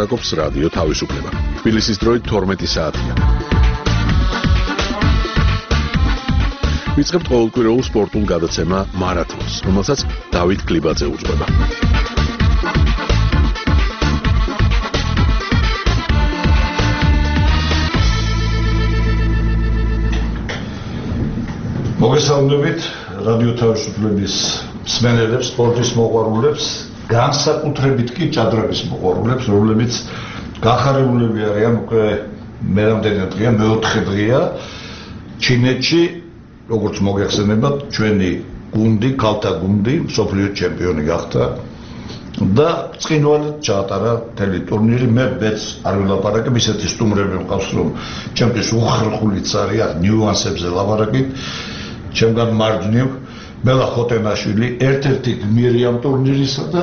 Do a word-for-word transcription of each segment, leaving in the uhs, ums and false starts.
ლაპარაკობს რადიო თავისუფლება. თბილისის დროით თორმეტი საათია. ვიწყებთ ყოველკვირეულ სპორტულ გადაცემა მარათონს, რომელსაც დავით კლიბაძე უძღვება. მოგესალმებით რადიო თავისუფლების მსმენელებს, სპორტის მოყვარულებს, განსაკუთრებით კი ჭადრაკის მოყვარულებს, რომლებიც გახარებულები არიან უკვე მე რამდენი დღეა, მეოთხე დღეა ჩინეთში, როგორც მოგეხსენებათ, ჩვენი გუნდი, ქალთა გუნდი, მსოფლიო ჩემპიონი გახდა და წინვალად ჩაატარა მთელი ტურნირი. მე მეც არ ვილაპარაკებ, ისეთი სტუმრები მყავს, რომ ჩემთვის უხერხულიც არის აქ ნიუანსებზე ლაპარაკით. ჩემგან მარჯვნივ მელა ხოტენაშვილი, ერთ-ერთი გმირი ამ ტურნირისა და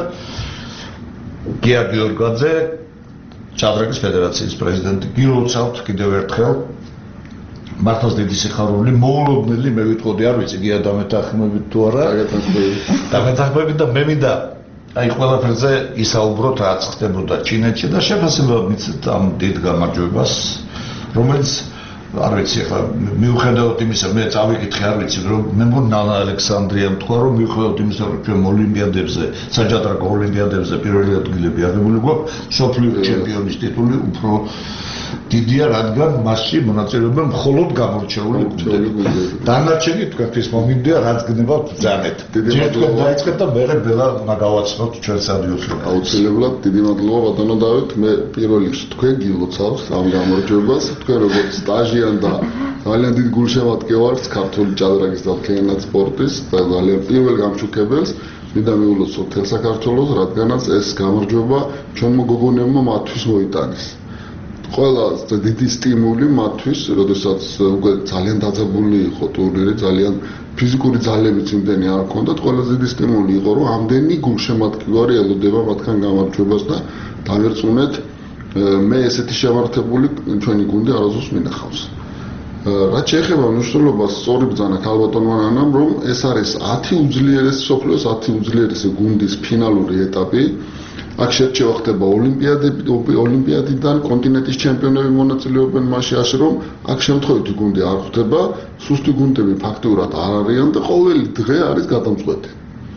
გია გიორგაძე, ჭადრაკის ფედერაციის პრეზიდენტი. გილოცავთ კიდევ ერთხელ. მართლაც დიდი სიხარული, მოულოდნელი, მე ვიტყოდი, არ ვიცი, გია დამეთანხმებით თუ არა. დამეთანხმებით და მე მინდა აი ყველაფერზე ისაუბროთ, რაც ხდებოდა ჩინეთში და შეფასებად მიცეთ ამ დიდ გამარჯვებას, რომელიც არ ვიცი, ახლა მიუხედავად იმისა, მე წავიკითხე, არ ვიცი, რომ მე მგონი ნანა ალექსანდრიამ თქვა, რომ მიუხედავად იმისა, რომ ჩვენ ოლიმპიადებზე, საჯადრაკო ოლიმპიადებზე პირველი ადგილები აღებული გვაქვს, მსოფლიო ჩემპიონის ტიტული უფრო დიდია, რადგან მასში მონაწილეობენ მხოლოდ გამორჩეული გუნდები. დანარჩენი თქვენთვის მომინდია, რაც გნებავთ ბრძანეთ. თქვენ დაიწყეთ და მერე ბელა უნდა გავაცნოთ ჩვენს რადიოს. აუცილებლად დიდი მადლობა ბატონო დავით, მე პირველ რიგში თქვენ გილოცავთ ამ გამარჯვებას, თქვენ როგორც სტაჟიან და ძალიან დიდ გულშემატკივარ ვართ ქართული ჭადრაკის და მთლიანად სპორტის და ძალიან პირველ გამჩუქებელს მინდა მიულოცოთ მთელ საქართველოს, რადგანაც ეს გამარჯვება ჩვენმა გოგონებმა მათთვის მოიტანეს. ყველა დიდი სტიმული მათთვის, როდესაც უკვე ძალიან დაძაბული იყო ტურნირი, ძალიან ფიზიკური ძალებიც იმდენი არ ჰქონდათ, ყველაზე დიდი სტიმული იყო, რომ ამდენი გულშემატკივარი ელოდება მათგან გამარჯვებას და დავერწმუნეთ, მე ესეთი შემართებული ჩვენი გუნდი არასდროს მინახავს. რაც შეეხება მნიშვნელობას, სწორი ბრძანა ქალბატონმა ნანამ, რომ ეს არის ათი უძლიერესი მსოფლიოს ათი უძლიერესი გუნდის ფინალური ეტაპი. აქ შერჩევა ხდება ოლიმპიადები, ოლიმპიადიდან კონტინენტის ჩემპიონები მონაწილეობენ მასში, ასე რომ აქ შემთხვევითი გუნდი არ ხვდება, სუსტი გუნდები ფაქტიურად არ არიან და ყოველი დღე არის გადამწყვეტი.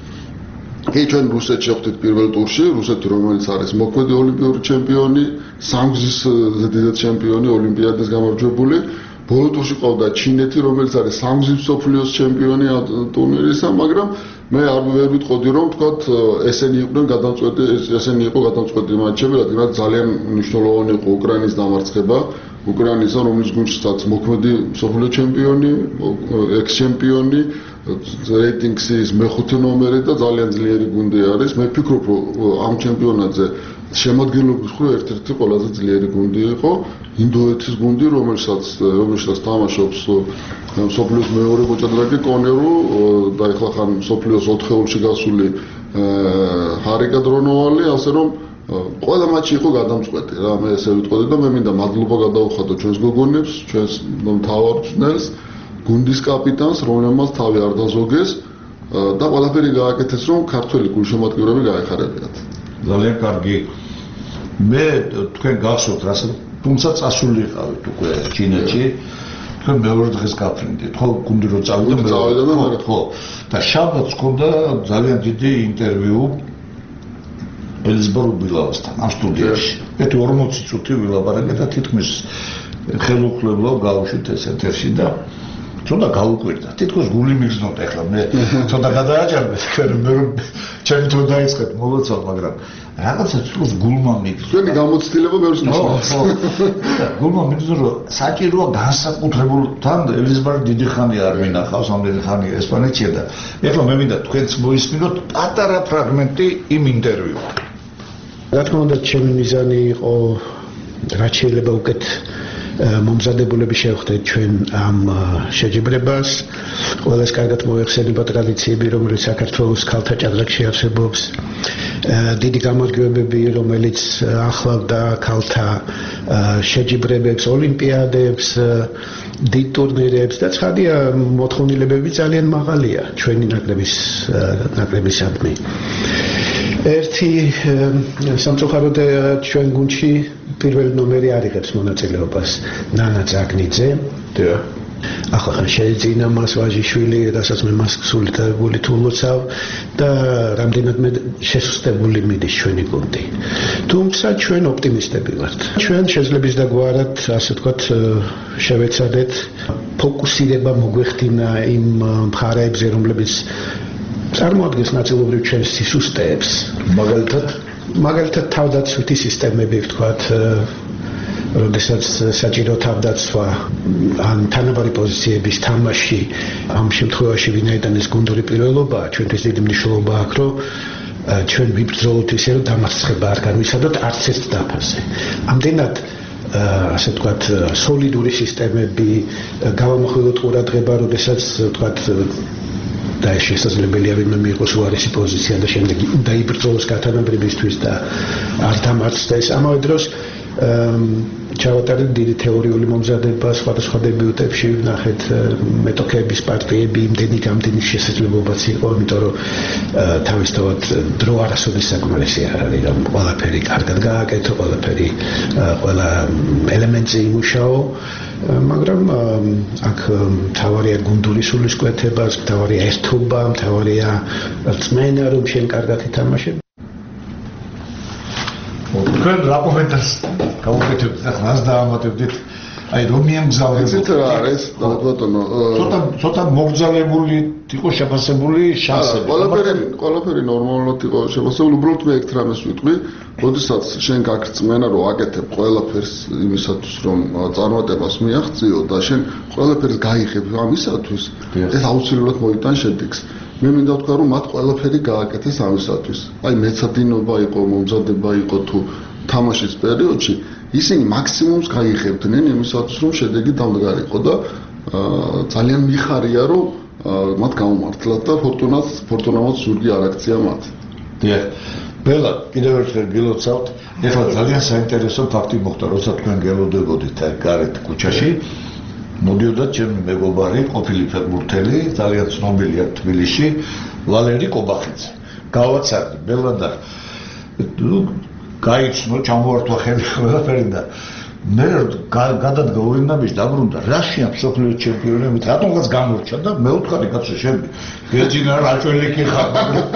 კი, ჩვენ რუსეთში ვხვდით პირველ ტურში, რუსეთი რომელიც არის მოქმედი ოლიმპიური ჩემპიონი, სამგზის ზედიზედ ჩემპიონი, ოლიმპიადის გამარჯვებული. ბოლო ტურში ყავდა ჩინეთი, რომელიც არის სამგზის მსოფლიოს ჩემპიონი ტურნირისა, მაგრამ მე არ ვერ ვიტყოდი, რომ თქვათ ესენი იყვნენ გადამწყვეტი, ესენი იყო გადამწყვეტი მატჩები, რადგან ძალიან მნიშვნელოვანი იყო უკრაინის დამარცხება, უკრაინისა, რომლის გუნდშიც მოქმედი მსოფლიო ჩემპიონი, ექს-ჩემპიონი, რეიტინგის მეხუთე ნომერი და ძალიან ძლიერი გუნდი არის. მე ვფიქრობ, რომ ამ ჩემპიონატზე შემადგენლობის მხრივ ერთ-ერთი ყველაზე ძლიერი გუნდი იყო ინდოეთის გუნდი, რომელსაც რომელსაც თამაშობს მსოფლიოს მეორე მოჭადრაკე კონერო და ახლა ხან მსოფლიოს ოთხეულში გასული ჰარიკა დრონოვალი, ასე რომ ყველა მატჩი იყო გადამწყვეტი რა, მე ესე ვიტყოდი და მე მინდა მადლობა გადავხატო ჩვენს გოგონებს, ჩვენს მთავარ მწვრთნელს, გუნდის კაპიტანს, რომელმაც თავი არ დაზოგეს და ყველაფერი გააკეთეს, რომ ქართველი გულშემატკივრები გაეხარებინათ. ძალიან კარგი. მე თქვენ გახსოვთ რას, თუმცა წასულიყავით უკვე ჩინეთში, თქვენ მეორე დღეს გაფრინდით, ხო, გუნდი რო წავიდა, წავიდა ხო, და შაბათს ჰქონდა ძალიან დიდი ინტერვიუ ელიზბარ უბილავასთან ამ სტუდიაში. ერთი ორმოცი წუთი ვილაპარაკეთ და თითქმის ხელუხლებლო გავუშვით ეს ეთერში და ცოტა გაუკვირდა. თითქოს გული მიგზნობდა ახლა მე ცოტა გადააჭარბეთ, თქვენ მე ჩემი თო დაიწყეთ მოლოცავ, მაგრამ რაღაცა თითქოს გულმა მიგზნოდა. თქვენი გამოცდილება ბევრს ნიშნავს. გულმა მიგზნოდა, რომ საჭიროა განსაკუთრებულ თან ელიზბარ დიდი ხანი არ მინახავს, ამდენი ხანი ესპანეთშია და ეხლა მე მინდა თქვენც მოისმინოთ პატარა ფრაგმენტი იმ ინტერვიუს. რა თქმა უნდა, ჩემი მიზანი იყო რაც შეიძლება უკეთ მომზადებულები შევხვდეთ ჩვენ ამ შეჯიბრებას. ყველას კარგად მოეხსენება ტრადიციები, რომელიც საქართველოს ქალთა ჭადრაკში არსებობს. დიდი გამარჯვებები, რომელიც ახლავდა ქალთა შეჯიბრებებს, ოლიმპიადებს, დიდ ტურნირებს და ცხადია მოთხოვნილებები ძალიან მაღალია ჩვენი ნაკრების ნაკრებისადმი. ერთი სამწუხაროდ ჩვენ გუნდში პირველ ნომერი არ იღებს მონაწილეობას ნანა ძაგნიძე. ახლა შეიძლება მას ვაჟიშვილი, რასაც მე მას სულითაგული თულოცავ და რამდენადმე შესუსტებული მიდის ჩვენი გუნდი. თუმცა ჩვენ ოპტიმისტები ვართ. ჩვენ შეძლებს დაგვარად, ასე ვთქვათ, შევეცადეთ ფოკუსირება მოგვეხდინა იმ მხარეებზე, რომლებიც წარმოადგენს ნაწილობრივ ჩვენს სისუსტეებს. მაგალითად, მაგალითად თავდაცვითი სისტემები, ვთქვათ, როდესაც საჭირო თავდაცვა ან თანაბარი პოზიციების თამაში, ამ შემთხვევაში ვინაიდან ეს გუნდური პირველობაა, ჩვენთვის დიდი მნიშვნელობა აქვს, რომ ჩვენ ვიბრძოლოთ ისე, რომ დამარცხება არ განვიცადოთ არც ერთ დაფაზე. ამდენად ასე ვთქვათ, სოლიდური სისტემები, გავამახვილოთ ყურადღება, როდესაც ვთქვათ და ეს შესაძლებელია ვინმე მიიღოს უარესი პოზიცია და შემდეგ დაიბრძოლოს გათანაბრებისთვის და არ დამარცხდეს. ამავე დროს ჩავატარეთ დიდი თეორიული მომზადება სხვადასხვა დებიუტებში, ვნახეთ მეტოქეების პარტიები, იმდენი გამდენის შესაძლებლობაც იყო, იმიტომ რომ თავისთავად დრო არასოდეს საკმარისი არ არის, რომ ყველაფერი კარგად გააკეთო, ყველაფერი ყველა ელემენტზე იმუშაო, მაგრამ აქ მთავარია გუნდური სულისკვეთება, მთავარია ერთობა, მთავარია რწმენა, რომ შენ კარგად ითამაშებ. თქვენ რა კომენტარს გავუკეთებთ და რას დაამატებდით? აი რომ მიემგზავრებოდ. იცით რა არის, ბატონო? ცოტა ცოტა მოგზაურებული იყო შეფასებული შანსები. ყველაფერი ყველაფერი ნორმალურად იყო შეფასებული, უბრალოდ მე ერთ რამეს ვიტყვი, როდესაც შენ გაგწმენა რომ აკეთებ ყველაფერს იმისათვის რომ წარმატებას მიაღწიო და შენ ყველაფერს გაიღებ ამისათვის, ეს აუცილებლად მოიტან შედეგს. მე მინდა ვთქვა რომ მათ ყველაფერი გააკეთეს ამისათვის. აი მეცადინობა იყო, მომზადება იყო თუ თამაშის პერიოდში ისინი მაქსიმუმს გაიღებდნენ იმისათვის რომ შედეგი დამდგარიყო და ძალიან მიხარია რომ მათ გაუმართლათ და ფორტუნას ფორტუნამაც ზურგი არ აქცია მათ. დიახ. ბელა, კიდევ ერთხელ გილოცავთ. ეხლა ძალიან საინტერესო ფაქტი მოხდა, როცა თქვენ გელოდებოდით აი გარეთ ქუჩაში. მოდიოდა ჩემი მეგობარი, ყოფილი ფეხბურთელი, ძალიან ცნობილია თბილისში, ვალერი კობახიძე. გავაცარდი ბელა და გაიცნო, ჩამოვართვა ხელი ყველაფერი და მე გადადგა უინდამის დაბრუნდა, რაშია მსოფლიო ჩემპიონები, რატომღაც გამორჩა და მე ვთქვი, კაცო, შენ გეძინა რაჭველიკი ხარ.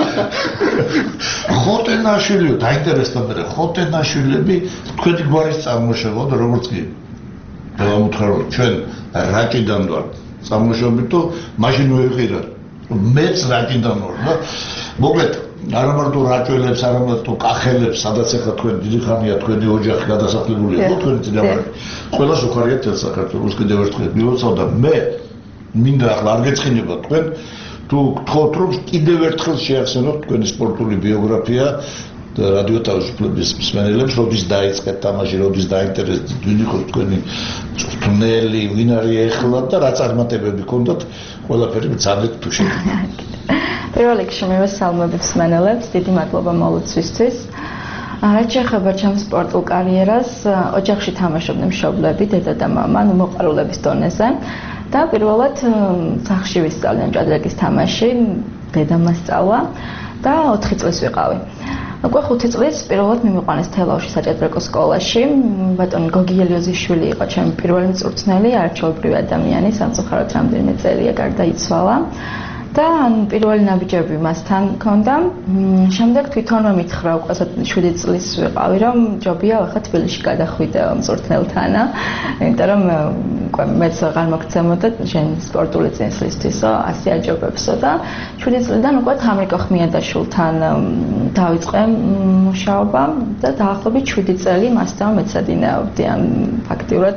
ხოტენაშვილიო, დაინტერესდა მე, ხოტენაშვილები თქვენი გვარის წარმოშობა და როგორც კი დავამუთხარ რომ ჩვენ რაჭიდან ვარ წარმოშობით და მაშინ ვეღირა მეც რაჭიდან ვარ და მოკლედ არა მარტო რაჭველებს, არა მარტო კახელებს, სადაც ახლა თქვენ დიდი ხანია თქვენი ოჯახი გადასახლებულია, ხო თქვენი წინაპარი. ყველას უხარიათ თელ საქართველოს კიდევ ერთხელ მილოცავ და მე მინდა ახლა არ გეცხინება თქვენ თუ გთხოვთ რომ კიდევ ერთხელ შეახსენოთ თქვენი სპორტული ბიოგრაფია და რადიო თავისუფლების მსმენელებს, როდის დაიწყეთ თამაში, როდის დაინტერესდით, ვინ იყო თქვენი მწვრთნელი, ვინ არის ეხლა და რა წარმატებები ჰქონდათ, ყველაფერი მცადეთ თუ შეგიძლიათ. პირველ რიგში მივესალმებით მსმენელებს, დიდი მადლობა მოლოცვისთვის. რაც შეეხება ჩემს სპორტულ კარიერას, ოჯახში თამაშობდნენ მშობლები, დედა და მამა, ნუ მოყვარულების დონეზე და პირველად სახლში ვისწავლე ჭადრაკის თამაში, დედამ ასწავლა და ოთხი წლის ვიყავი. უკვე ხუთი წლის პირველად მიმიყვანეს თელავში საჭადრაკო სკოლაში. ბატონი გოგი ელიოზიშვილი იყო ჩემი პირველი მწვრთნელი, არჩეულობრივი ადამიანი, სამწუხაროდ რამდენიმე წელია გარდაიცვალა. და პირველი ნაბიჯები მასთან მქონდა. შემდეგ თვითონმა მითხრა უკვე შვიდი წლის ვიყავი, რომ ჯობია ახლა თბილისში გადახვიდე მწვრთნელთანა, იმიტომ რომ უკვე მეც აღარ მოგცემოდა შენ სპორტული წინსვლისთვისო, ასე აჯობებსო და შვიდი წლიდან უკვე თამრიკო ხმიადაშვილთან დავიწყე მუშაობა და დაახლოებით შვიდი წელი მასთან მეცადინეობდი, ან ფაქტიურად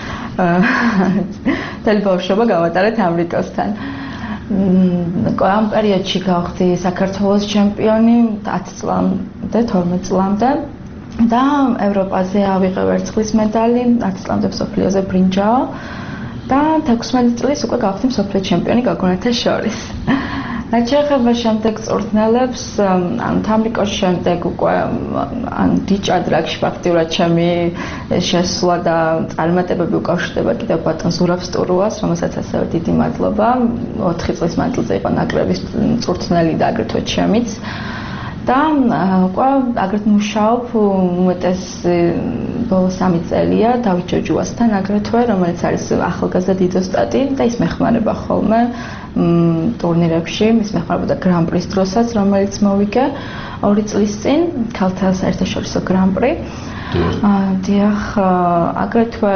მთელი ბავშვობა გავატარე თამრიკოსთან. ამ პერიოდში გავხდი საქართველოს ჩემპიონი ათი წლამდე, თორმეტ წლამდე და ევროპაზე ავიღე ვერცხლის მედალი, ათი წლამდე მსოფლიოზე ბრინჯაო და თექვსმეტ წლის უკვე გავხდი მსოფლიო ჩემპიონი გოგონათა შორის. რაც შეეხება შემდეგ მწვრთნელებს, ან თამრიკოს შემდეგ უკვე ან დიჭადრაკში ფაქტიურად ჩემი შესვლა და წარმატებები უკავშირდება კიდევ ბატონ ზურაბ სტურუას, რომელსაც ასევე დიდი მადლობა. ოთხი წლის მანძილზე იყო ნაკრების მწვრთნელი და აგრეთვე ჩემიც. და უკვე აგრეთ მუშაობ უმეტეს ბოლო სამი წელია დავით ჯოჯუასთან აგრეთვე, რომელიც არის ახალგაზრდა დიდოსტატი და ის მეხმარება ხოლმე ტურნირებში, ის მეხმარებოდა გრან-პრის დროსაც, რომელიც მოვიგე ორი წლის წინ, ქალთა საერთაშორისო გრან-პრი. დიახ, აგრეთვე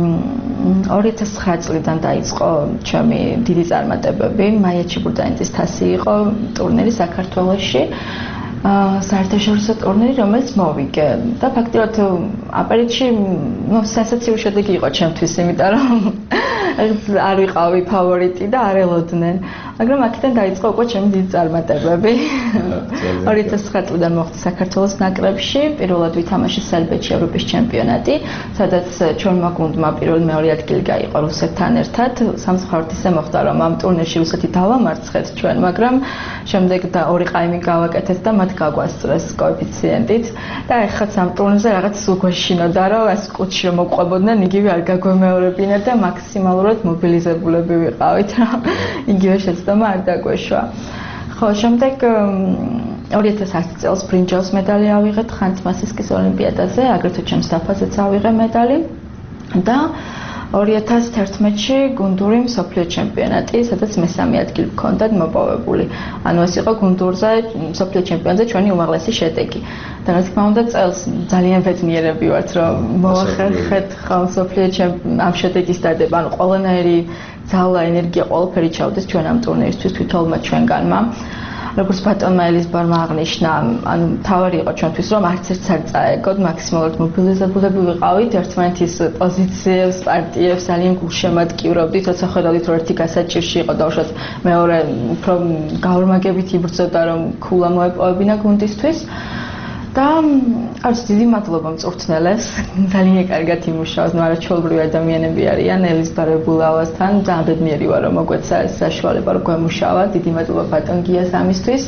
ორი ათას ცხრა წლიდან დაიწყო ჩემი დიდი წარმატებები, მაია ჩიბურდანიძის თასი იყო ტურნირი საქართველოში. საერთაშორისო ტურნირი, რომელიც მოვიგე და ფაქტიურად ამ პერიოდში სენსაციური შედეგი იყო ჩემთვის, იმიტომ რომ არ ვიყავი ფავორიტი და არ ელოდნენ. მაგრამ აქედან დაიწყო უკვე ჩემი დიდი წარმატებები. ორი ათას ცხრა წლიდან მოხვდი საქართველოს ნაკრებში, პირველად ვითამაშე სერბეთში ევროპის ჩემპიონატი, სადაც ჩვენმა გუნდმა პირველი მეორე ადგილი გაიყო რუსეთთან ერთად. სამწუხაროდ ისე მოხდა, რომ ამ ტურნირში რუსეთი დავამარცხეთ ჩვენ, მაგრამ შემდეგ და ორი ყაიმი გავაკეთეთ და მათ გაგვასწრეს კოეფიციენტით და ეხლა ამ ტურნირზე რაღაც სულ გვეშინოდა, რომ ეს კუჩი რომ მოყვებოდნენ, იგივე არ გაგვემეორებინა და მაქსიმალურად მობილიზებულები ვიყავით, რომ იგივე შეცდომა არ დაგვეშვა. ხო, შემდეგ ორი ათას ათი წელს ბრინჯაოს медаლი ავიღეთ ხანთ-მასისკის ოლიმპიადაზე, აგრეთვე ჩემს დაფაზეც ავიღე медаლი და ორი ათას თერთმეტში გუნდური მსოფლიო ჩემპიონატი, სადაც მესამე ადგილი მქონდათ მოპოვებული. ანუ ეს იყო გუნდურზე მსოფლიო ჩემპიონატზე ჩვენი უმაღლესი შედეგი. და რა თქმა უნდა, წელს ძალიან ბედნიერები ვართ, რომ მოახერხეთ ხომ მსოფლიო ამ შედეგის დადება. ანუ ყველანაირი ძალა, ენერგია, ყველაფერი ჩავდეს ჩვენ ამ ტურნირისთვის თვითონმა ჩვენგანმა. როგორც ბატონმა ელიზბარმა აღნიშნა, ანუ თავარი იყო ჩვენთვის, რომ არც ერთს არ წაეგოთ, მაქსიმალურად მობილიზებულები ვიყავით, ერთმანეთის პოზიციებს, პარტიებს ძალიან გულშემატკივრობდით, როცა ხედავდით, რომ ერთი გასაჭირში იყო და უშუალოდ მეორე უფრო გაორმაგებით იბრძოდა, რომ ქულა მოეპოვებინა გუნდისთვის. და არც დიდი მადლობა მწვრთნელებს, ძალიან კარგად იმუშაოს, ნუ არაჩვეულებრივი ადამიანები არიან, ელიზბარ ებულავასთან, ძალიან ბედნიერი ვარ, რომ მოგვეცა ეს საშუალება, რომ გვემუშავა, დიდი მადლობა ბატონ გიას ამისთვის.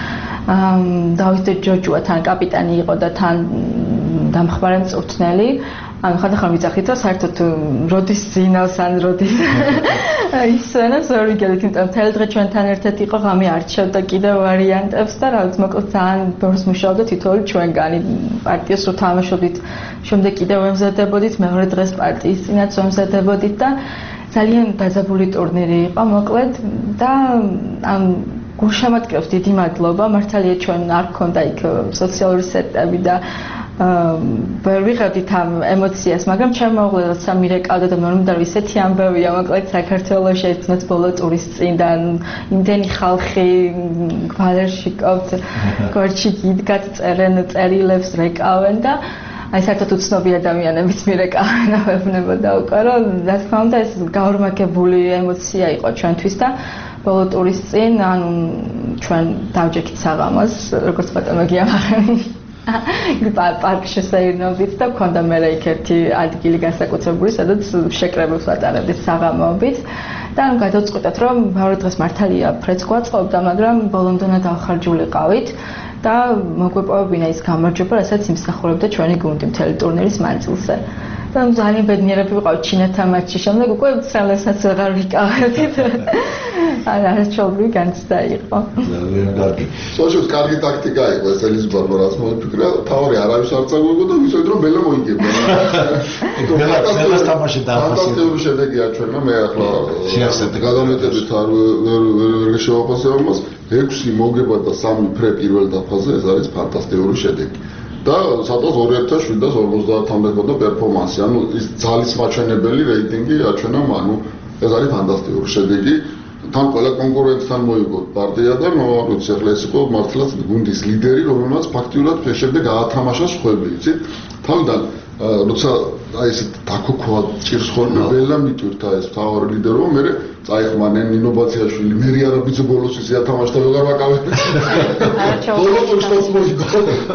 დავით ჯოჯუათან კაპიტანი იყო და თან დამხმარე მწვრთნელი. ანუ ხანდახან ვიცახით, რომ საერთოდ როდის ძინავს ან როდის ისვენებს ვერ ვიგებთ, იმიტომ მთელი დღე ჩვენთან ერთად იყო, ღამე არჩევდა კიდევ ვარიანტებს და რაღაც მოკლედ ძალიან ბევრს მუშაობდა თითოეული ჩვენგანი. პარტიას რო თამაშობდით, შემდეგ კიდევ ვემზადებოდით, მეორე დღეს პარტიის წინაც ვემზადებოდით და ძალიან დაძაბული ტურნირი იყო მოკლედ და ამ გულშემატკივრებს დიდი მადლობა. მართალია ჩვენ არ გქონდა იქ სოციალური სეტები და ვერ ვიღებდით ამ ემოციას, მაგრამ ჩემ მოუღლელოცა მირეკავდა და მე რომ ისეთი ამბავია, მოკლედ საქართველოში ერთნაც ბოლო ტურის წინ და იმდენი ხალხი გვალერში ყოფთ, გვერდში გიდგათ, წერენ წერილებს, რეკავენ და აი საერთოდ უცნობი ადამიანებიც მირეკავენ, ვეუბნებოდა უკვე, რომ რა თქმა უნდა ეს გაორმაგებული ემოცია იყო ჩვენთვის და ბოლო ტურის წინ, ანუ ჩვენ დავჯექით საღამოს, როგორც ბატონმა გიამ აღნიშნა. პარკში შესაირნავდით და მქონდა მე იქ ერთი ადგილი განსაკუთრებული, სადაც შეკრებებს ვატარებდით საღამოობით და ანუ გადავწყვიტეთ, რომ მეორე დღეს მართალია ფრეც გვაწყობდა, მაგრამ ბოლომდე დავხარჯულიყავით და მოგვეპოვებინა ის გამარჯვება, რასაც იმსახურებდა ჩვენი გუნდი მთელი ტურნირის მანძილზე. და ძალიან ბედნიერები ვიყავით ჩინეთთან მატჩში, შემდეგ უკვე ცელესაც ვეღარ ვიკავებდით. არა, არაჩვეულებრივი განცდა იყო. ძალიან კარგი. სოციალურად კარგი ტაქტიკა იყო ეს ელიზბარმა, რაც მოიფიქრა, თავი არავის არ წაგვიგო და ვისოიდ რომ ბელა მოიგებდა. ბელა ბელას თამაში დააფასე. ფანტასტიკური შედეგია ჩვენმა, მე ახლა გადამეტებით არ ვერ შევაფასებ ამას. ექვსი მოგება და სამი ფრე პირველ დაფაზე, ეს არის ფანტასტიკური შედეგი. და სადღაც ორი ათას შვიდას ორმოცდაათამდე ქონდა პერფორმანსი, ანუ ის ძალის მაჩვენებელი რეიტინგი აჩვენა, ანუ ეს არის ფანტასტიკური შედეგი. თან ყველა კონკურენტთან მოიგოთ პარტია და ნუ ვიცი ახლა ეს იყო მართლაც გუნდის ლიდერი, რომელმაც ფაქტიურად შემდეგ გაათამაშა სხვები, იცით? თავიდან როცა აი ეს დაქოქვა ჭირს ხოლმე ბელა მიტვირთა ეს თავარი ლიდერობა, მე წაიხმანენ ნინო ბაციაშვილი, მე არაბიძე ბოლოს ისე ათამაშდა ვეღარ ვაკავებ. ბოლოს უბრალოდ მოიგო.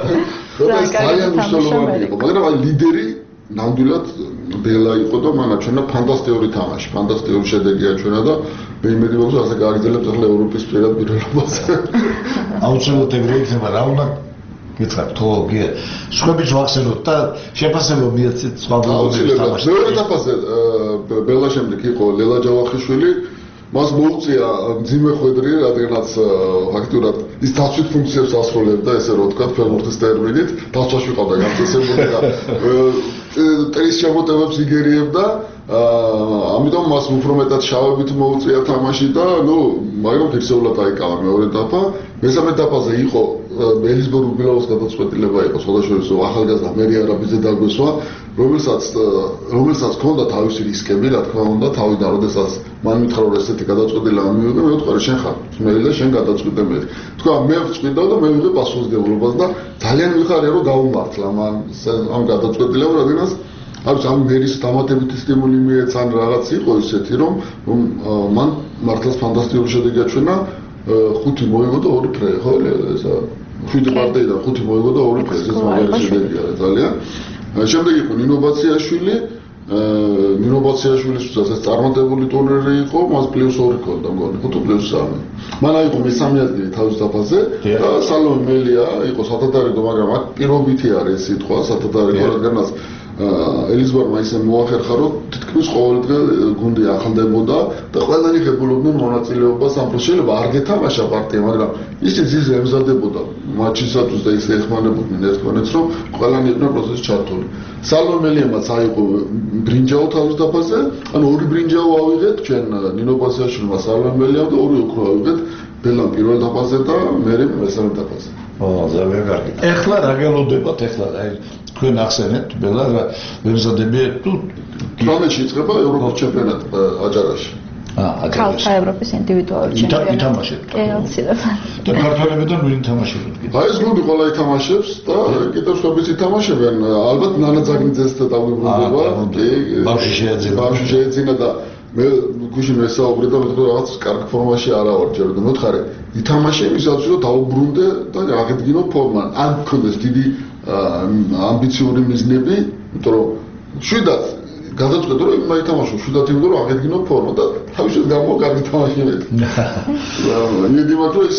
ეს ძალიან მნიშვნელოვანი იყო, მაგრამ აი ლიდერი ნამდვილად ბელა იყო და მან აჩვენა ფანტასტიკური თამაში, ფანტასტიკური შედეგი აჩვენა და მე იმედი მაქვს, ასე გააგრძელებს ახლა ევროპის პირად პირველობას. აუცილებლად ეგრე იქნება, რა უნდა გითხრათ, თო გია. სხვებიც ვახსენოთ და შეფასება მიეცეთ სხვა გუნდების თამაშს. მეორე დაფაზე ბელა შემდეგ იყო ლელა ჯავახიშვილი, მას მოუწია მძიმე ხვედრი, რადგანაც ფაქტურად ის დაცვით ფუნქციებს ასრულებდა, ესე რომ ვთქვათ, ფეხბურთის ტერმინით, დაცვაში ყავდა გამწესებული და ტრის შემოტევებს იგერიებდა. ამიტომ მას უფრო მეტად შავებით მოუწია თამაში და ნუ მაგრამ ფიქსეულად აიკავა მეორე დაფა. მესამე დაფაზე იყო ელიზბორ უბილაუს გადაწყვეტილება იყო სხვადასხვა ახალგაზრდა მერი არაბიძე დაგვესვა, რომელსაც რომელსაც ჰქონდა თავისი რისკები, რა თქმა უნდა, თავიდან, როდესაც მან მითხრა რომ ესეთი გადაწყვეტილება მივიღე, მე ვთქვა შენ ხარ ძმელი და შენ გადაწყვეტე მე. თქვა მე ვწყვიტავ და მე ვიღე პასუხისმგებლობას და ძალიან ვიხარია რომ გავუმართლა მან ამ გადაწყვეტილებამ, რადგანაც არის ამ მერის დამატებითი სტიმული მიეცა ან რაღაც იყო ისეთი რომ მან მართლაც ფანტასტიკური შედეგი აჩვენა, ხუთი მოიგო და ორი ფრე, ხო ესა შვიდი პარტიიდან ხუთი მოიგო და ორი ფრე, ეს მაგარი შედეგია ძალიან. შემდეგ იყო ნინო ბაციაშვილი, ნინო ბაციაშვილისთვის ეს წარმატებული ტურნირი იყო, მას პლუს ორი ქონდა მგონი, ხო თუ პლუს სამი. მან აიღო მესამე ადგილი თავის დაფაზე და სალომე მელია იყო სათადარიგო, მაგრამ აქ პირობითი არის ეს სიტყვა სათადარიგო, რადგანაც ელიზბორმა ისე მოახერხა, რომ თითქმის ყოველ დღე გუნდი ახლდებოდა და ყველანი ღებულობდნენ მონაწილეობას ამ პროცესში. შეიძლება არ გეთამაშა პარტია, მაგრამ ისიც ის ემზადებოდა მატჩისათვის და ის ეხმარებოდნენ ერთმანეთს, რომ ყველანი იყვნენ პროცესში ჩართული. სალომე მელიამაც აიღო ბრინჯაო თავის დაფაზე, ანუ ორი ბრინჯაო ავიღეთ ჩვენ ნინო ბაციაშვილმა, სალომე მელიამ და ორი ოქრო ავიღეთ ბელამ პირველ დაფაზე და მე მესამე დაფაზე. ო, ძალიან კარგი. ეხლა რა გელოდებათ ეხლა აი თქვენ ახსენეთ ბელა რა მემზადები თუ თამაში იწყება ევროპის ჩემპიონატი აჯარაში. აა აჯარაში. ქალთა ევროპის ინდივიდუალური ჩემპიონატი. ითამაშებთ. კი, აუცილებლად. და ქართველებიდან ვინ ითამაშებთ? აი ეს გუნდი ყველა ითამაშებს და კიდევ სხვაებიც ითამაშებენ. ალბათ ნანა ძაგნიძეს და დაგვიბრუნდება. ბავშვი შეეძინა. ბავშვი შეეძინა და მე გუშინ ვესაუბრე და მეთქო რაღაც კარგ ფორმაში არა ვარ ჯერ და მოთხარე ითამაშე იმისათვის რომ დაუბრუნდე და აღედგინო ფორმა. ან გქონდეს დიდი ამბიციური მიზნები, იმიტომ რომ შვიდად გადაწყვეტე რომ იმა ითამაშო, შვიდად იმიტომ რომ აღედგინო ფორმა და თავისით გამოვა კარგი თამაში მეტი. იმედი მაქვს რომ ის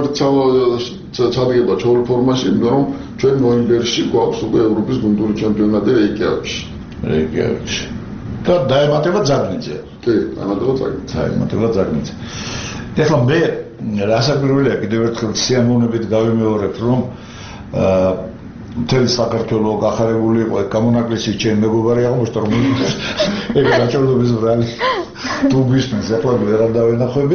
ჩადგება ჩვეულ ფორმაში, იმიტომ რომ ჩვენ ნოემბერში გვაქვს უკვე ევროპის გუნდური ჩემპიონატი რეიკიავიკში. რეიკიავიკში. და დაემატება ძაგნიძე. კი, დაემატება ძაგნიძე. დაემატება ძაგნიძე. ეხლა მე რასაკვირველია კიდევ ერთხელ სიამოვნებით გავიმეორებ, რომ მთელი საქართველო გახარებული იყო გამონაკლისი ჩემ მეგობარი აღმოჩნდა რომ ეგ რაჭოდობის ბრალი თუ გვისმენს ეხლა ვერ დავენახვები.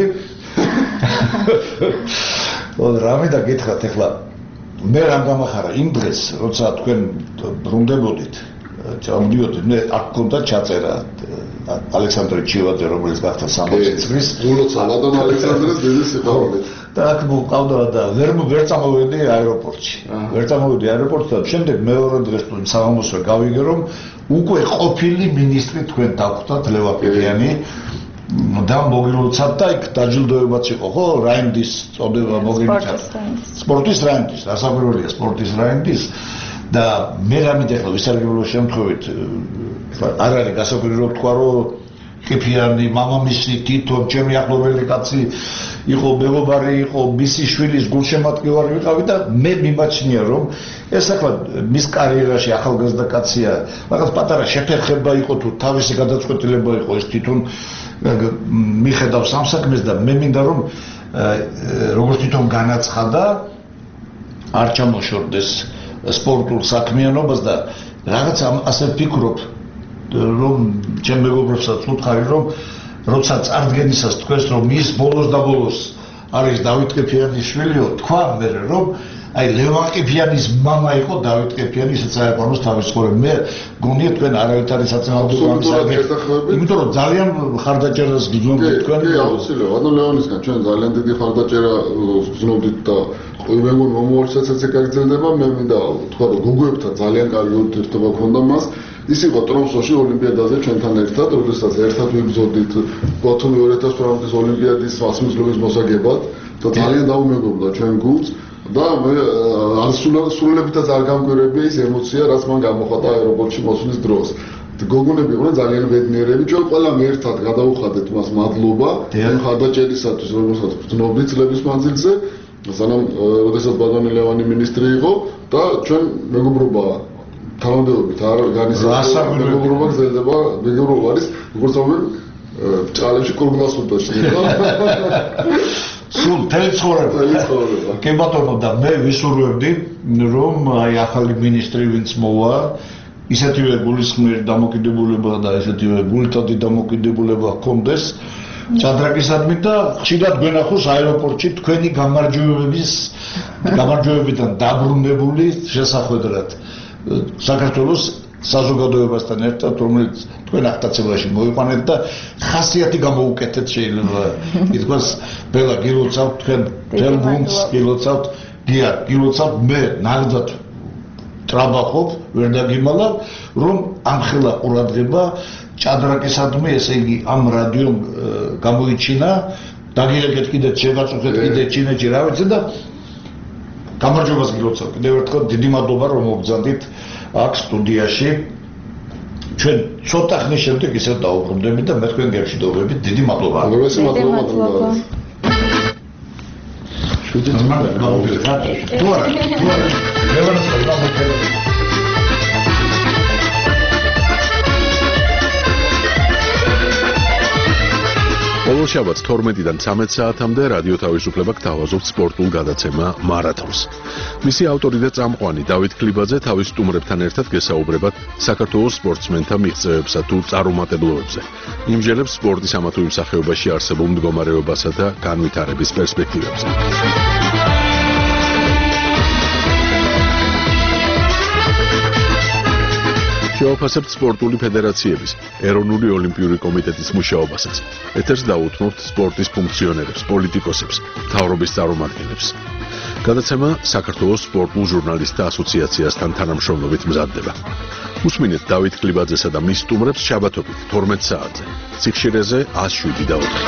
ო რამე და გითხრათ ეხლა მე რამ გამახარა იმ დღეს როცა თქვენ ბრუნდებოდით ჩავდიოდი მე აქ მქონდა ჩაწერა ალექსანდრე ჩილაძე რომელიც გახდა სამოცი წლის გულოცა ლადონ ალექსანდრეს დიდი სიყვარული და აქ მოვყავდა და ვერ ვერ წამოვედი აეროპორტში ვერ წამოვედი აეროპორტში და შემდეგ მეორე დღეს თუ სამამოსვე გავიგე რომ უკვე ყოფილი მინისტრი თქვენ დაგვხვდათ ლევაკიანი და მოგილოცავთ და იქ დაჯილდოებაც იყო ხო რაინდის წოდება მოგილოცავთ სპორტის რაინდის რასაკვირველია სპორტის რაინდის და მე რამით ახლა ვისარგებლო შემთხვევით არ არის გასაკვირი რომ თქვა რომ ყიფიანი მამამისი თითო ჩემი ახლობელი კაცი იყო მეგობარი იყო მისი შვილის გულშემატკივარი ვიყავი და მე მიმაჩნია რომ ეს ახლა მის კარიერაში ახალგაზრდა კაცია რაღაც პატარა შეფერხება იყო თუ თავისი გადაწყვეტილება იყო ეს თვითონ მიხედავს ამ საქმეს და მე მინდა რომ როგორც თვითონ განაცხადა არ ჩამოშორდეს სპორტულ საქმიანობას და რაღაც ასე ვფიქრობ რომ ჩემ მეგობრებსაც ვუთხარი რომ როცა წარდგენისას თქვენს რომ ის ბოლოს და ბოლოს არის დავით ყიფიანის შვილიო თქვა მე რომ აი ლევან ყიფიანის მამა იყო დავით ყიფიანი ისე წაიყვანოს თავის ხოლმე მე გონია თქვენ არავით არის საწინააღმდეგო ამის იმიტომ რომ ძალიან ხარდაჭერას გძნობთ თქვენ კი აუცილებლად ანუ ლევანისგან ჩვენ ძალიან დიდი ხარდაჭერა გძნობთ და მე მომავალსაც ესე გაგრძელდება მე მინდა თქვა რომ გოგოებთან ძალიან კარგი ურთიერთობა ქონდა მას ის იყო ტრომსოში ოლიმპიადაზე ჩვენთან ერთად როდესაც ერთად ვიბრძოდით ბათუმი ორი ათას ათმოცდაათის ოლიმპიადის ასმისლობის მოსაგებად და ძალიან დაუმეგობრდა ჩვენ გუნდს და მე სრულებითაც არ გამგვირებია ის ემოცია რაც მან გამოხატა აეროპორტში მოსვლის დროს გოგონები იყვნენ ძალიან ბედნიერები ჩვენ ყველამ ერთად გადავუხადეთ მას მადლობა ხარდაჭერისათვის რომელსაც ვძნობდით წლების მანძილზე სანამ როდესაც ბატონი ლევანი მინისტრი იყო და ჩვენ მეგობრობა თანამდებობით არ განისაზღვრა მეგობრობა გრძელდება მეგობრობა არის როგორც ამბობენ ჭალებში კურგლას ხუთაში იყო. სულ თელი ცხოვრება. თელი ცხოვრება. კი ბატონო და მე ვისურვებდი რომ აი ახალი მინისტრი ვინც მოვა ისეთივე გულისხმიერი დამოკიდებულება და ისეთივე გულთადი დამოკიდებულება ჰქონდეს ჭადრაკისადმი და ხშირად გვენახოს აეროპორტში თქვენი გამარჯვებების გამარჯვებებიდან დაბრუნებული შესახვედრად საქართველოს საზოგადოებასთან ერთად რომელიც თქვენ აღტაცებაში მოიყვანეთ და ხასიათი გამოუკეთეთ შეიძლება ითქვას ბელა გილოცავთ თქვენ ძელ გუნდს გილოცავთ გია გილოცავთ მე ნაღდად ტრაბახობ ვერ დაგიმალავ რომ ამხელა ყურადღება ჭადრაკისადმი ესე იგი ამ რადიომ გამოიჩინა დაგიღეთ კიდე შეგაწუხეთ კიდე ჩინეთში რა ვიცი და გამარჯვებას გილოცავ კიდევ ერთხელ დიდი მადლობა რომ მოგზანდით აქ სტუდიაში ჩვენ ცოტა ხნის შემდეგ ისევ დაუბრუნდებით და მე თქვენ გერშიდობებით დიდი მადლობა უღრესი მადლობა მადლობა შუდი ძმა გავუგეთ თუ არა თუ არა მევარს გამოგხელები ყოველ შაბათს თორმეტიდან ცამეტ საათამდე რადიო თავისუფლება გთავაზობთ სპორტულ გადაცემა მარათონს. მისი ავტორი და წამყვანი დავით კლიბაძე თავის სტუმრებთან ერთად გესაუბრებათ საქართველოს სპორტსმენთა მიღწევებსა თუ წარუმატებლობებზე. იმჯერებს სპორტის ამა თუ იმ სახეობაში არსებულ მდგომარეობასა და განვითარების პერსპექტივებზე. შევაფასებთ სპორტული ფედერაციების, ეროვნული ოლიმპიური კომიტეტის მუშაობასაც. ეთერს დაუთმობთ სპორტის ფუნქციონერებს, პოლიტიკოსებს, მთავრობის წარმომადგენლებს. გადაცემა საქართველოს სპორტულ ჟურნალისტთა ასოციაციასთან თანამშრომლობით მზადდება. უსმინეთ დავით კლიბაძესა და მის სტუმრებს შაბათობით თორმეტ საათზე. ციხშირეზე ას შვიდი და ოთხი.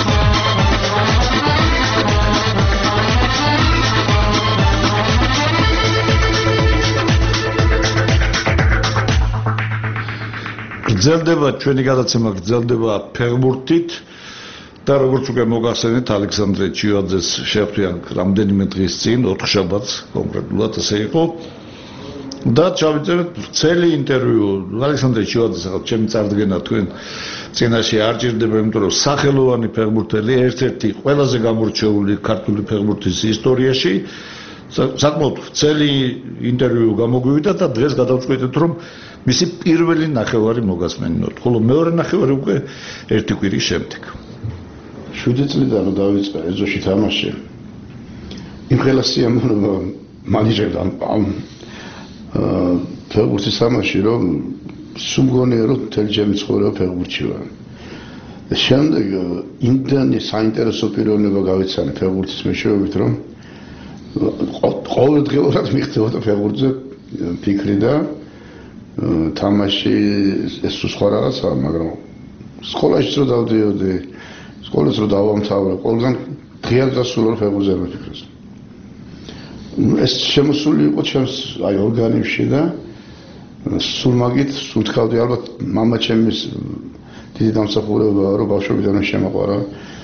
გრძელდება ჩვენი გადაცემა გრძელდება ფეხბურთით და როგორც უკვე მოგახსენეთ ალექსანდრე ჩიოაძეს შეხვდიან რამდენიმე დღის წინ ოთხ შაბათს კონკრეტულად ესე იყო და ჩავიწერეთ ვრცელი ინტერვიუ ალექსანდრე ჩიოაძეს ახლა ჩემი წარდგენა თქვენ წინაშე არ ჭირდება იმიტომ რომ სახელოვანი ფეხბურთელი ერთ-ერთი ყველაზე გამორჩეული ქართული ფეხბურთის ისტორიაში საკმაოდ ვრცელი ინტერვიუ გამოგვივიდა და დღეს გადავწყვეტეთ რომ მისი პირველი ნახევარი მოგასმენინოთ, ხოლო მეორე ნახევარი უკვე ერთი კვირის შემდეგ. შვიდი წლიდან რომ დავიწყე ეზოში თამაში. იმ ხელა სიამოვნებაა მანიჟერდა ამ ფეხბურთის თამაში რომ სულ მგონია რომ მთელი ჩემი ცხოვრება ფეხბურთში ვარ. შემდეგ იმდენი საინტერესო პიროვნება გავიცანე ფეხბურთის მეშვეობით რომ ყოველდღიურად მიხდებოდა ფეხბურთზე ფიქრი და თამაში ეს სხვა რაღაცაა, მაგრამ სკოლაში რო დავდიოდი, სკოლას რო დავამთავრე, ყველგან დღეად გასულა ფეხბურთზე მიფიქრეს. ეს შემოსული იყო ჩემს აი ორგანიზმში და სულ მაგით სულ თქვი ალბათ მამა ჩემის დიდი დამსახურებაა რომ ბავშვობიდან შემოყვარა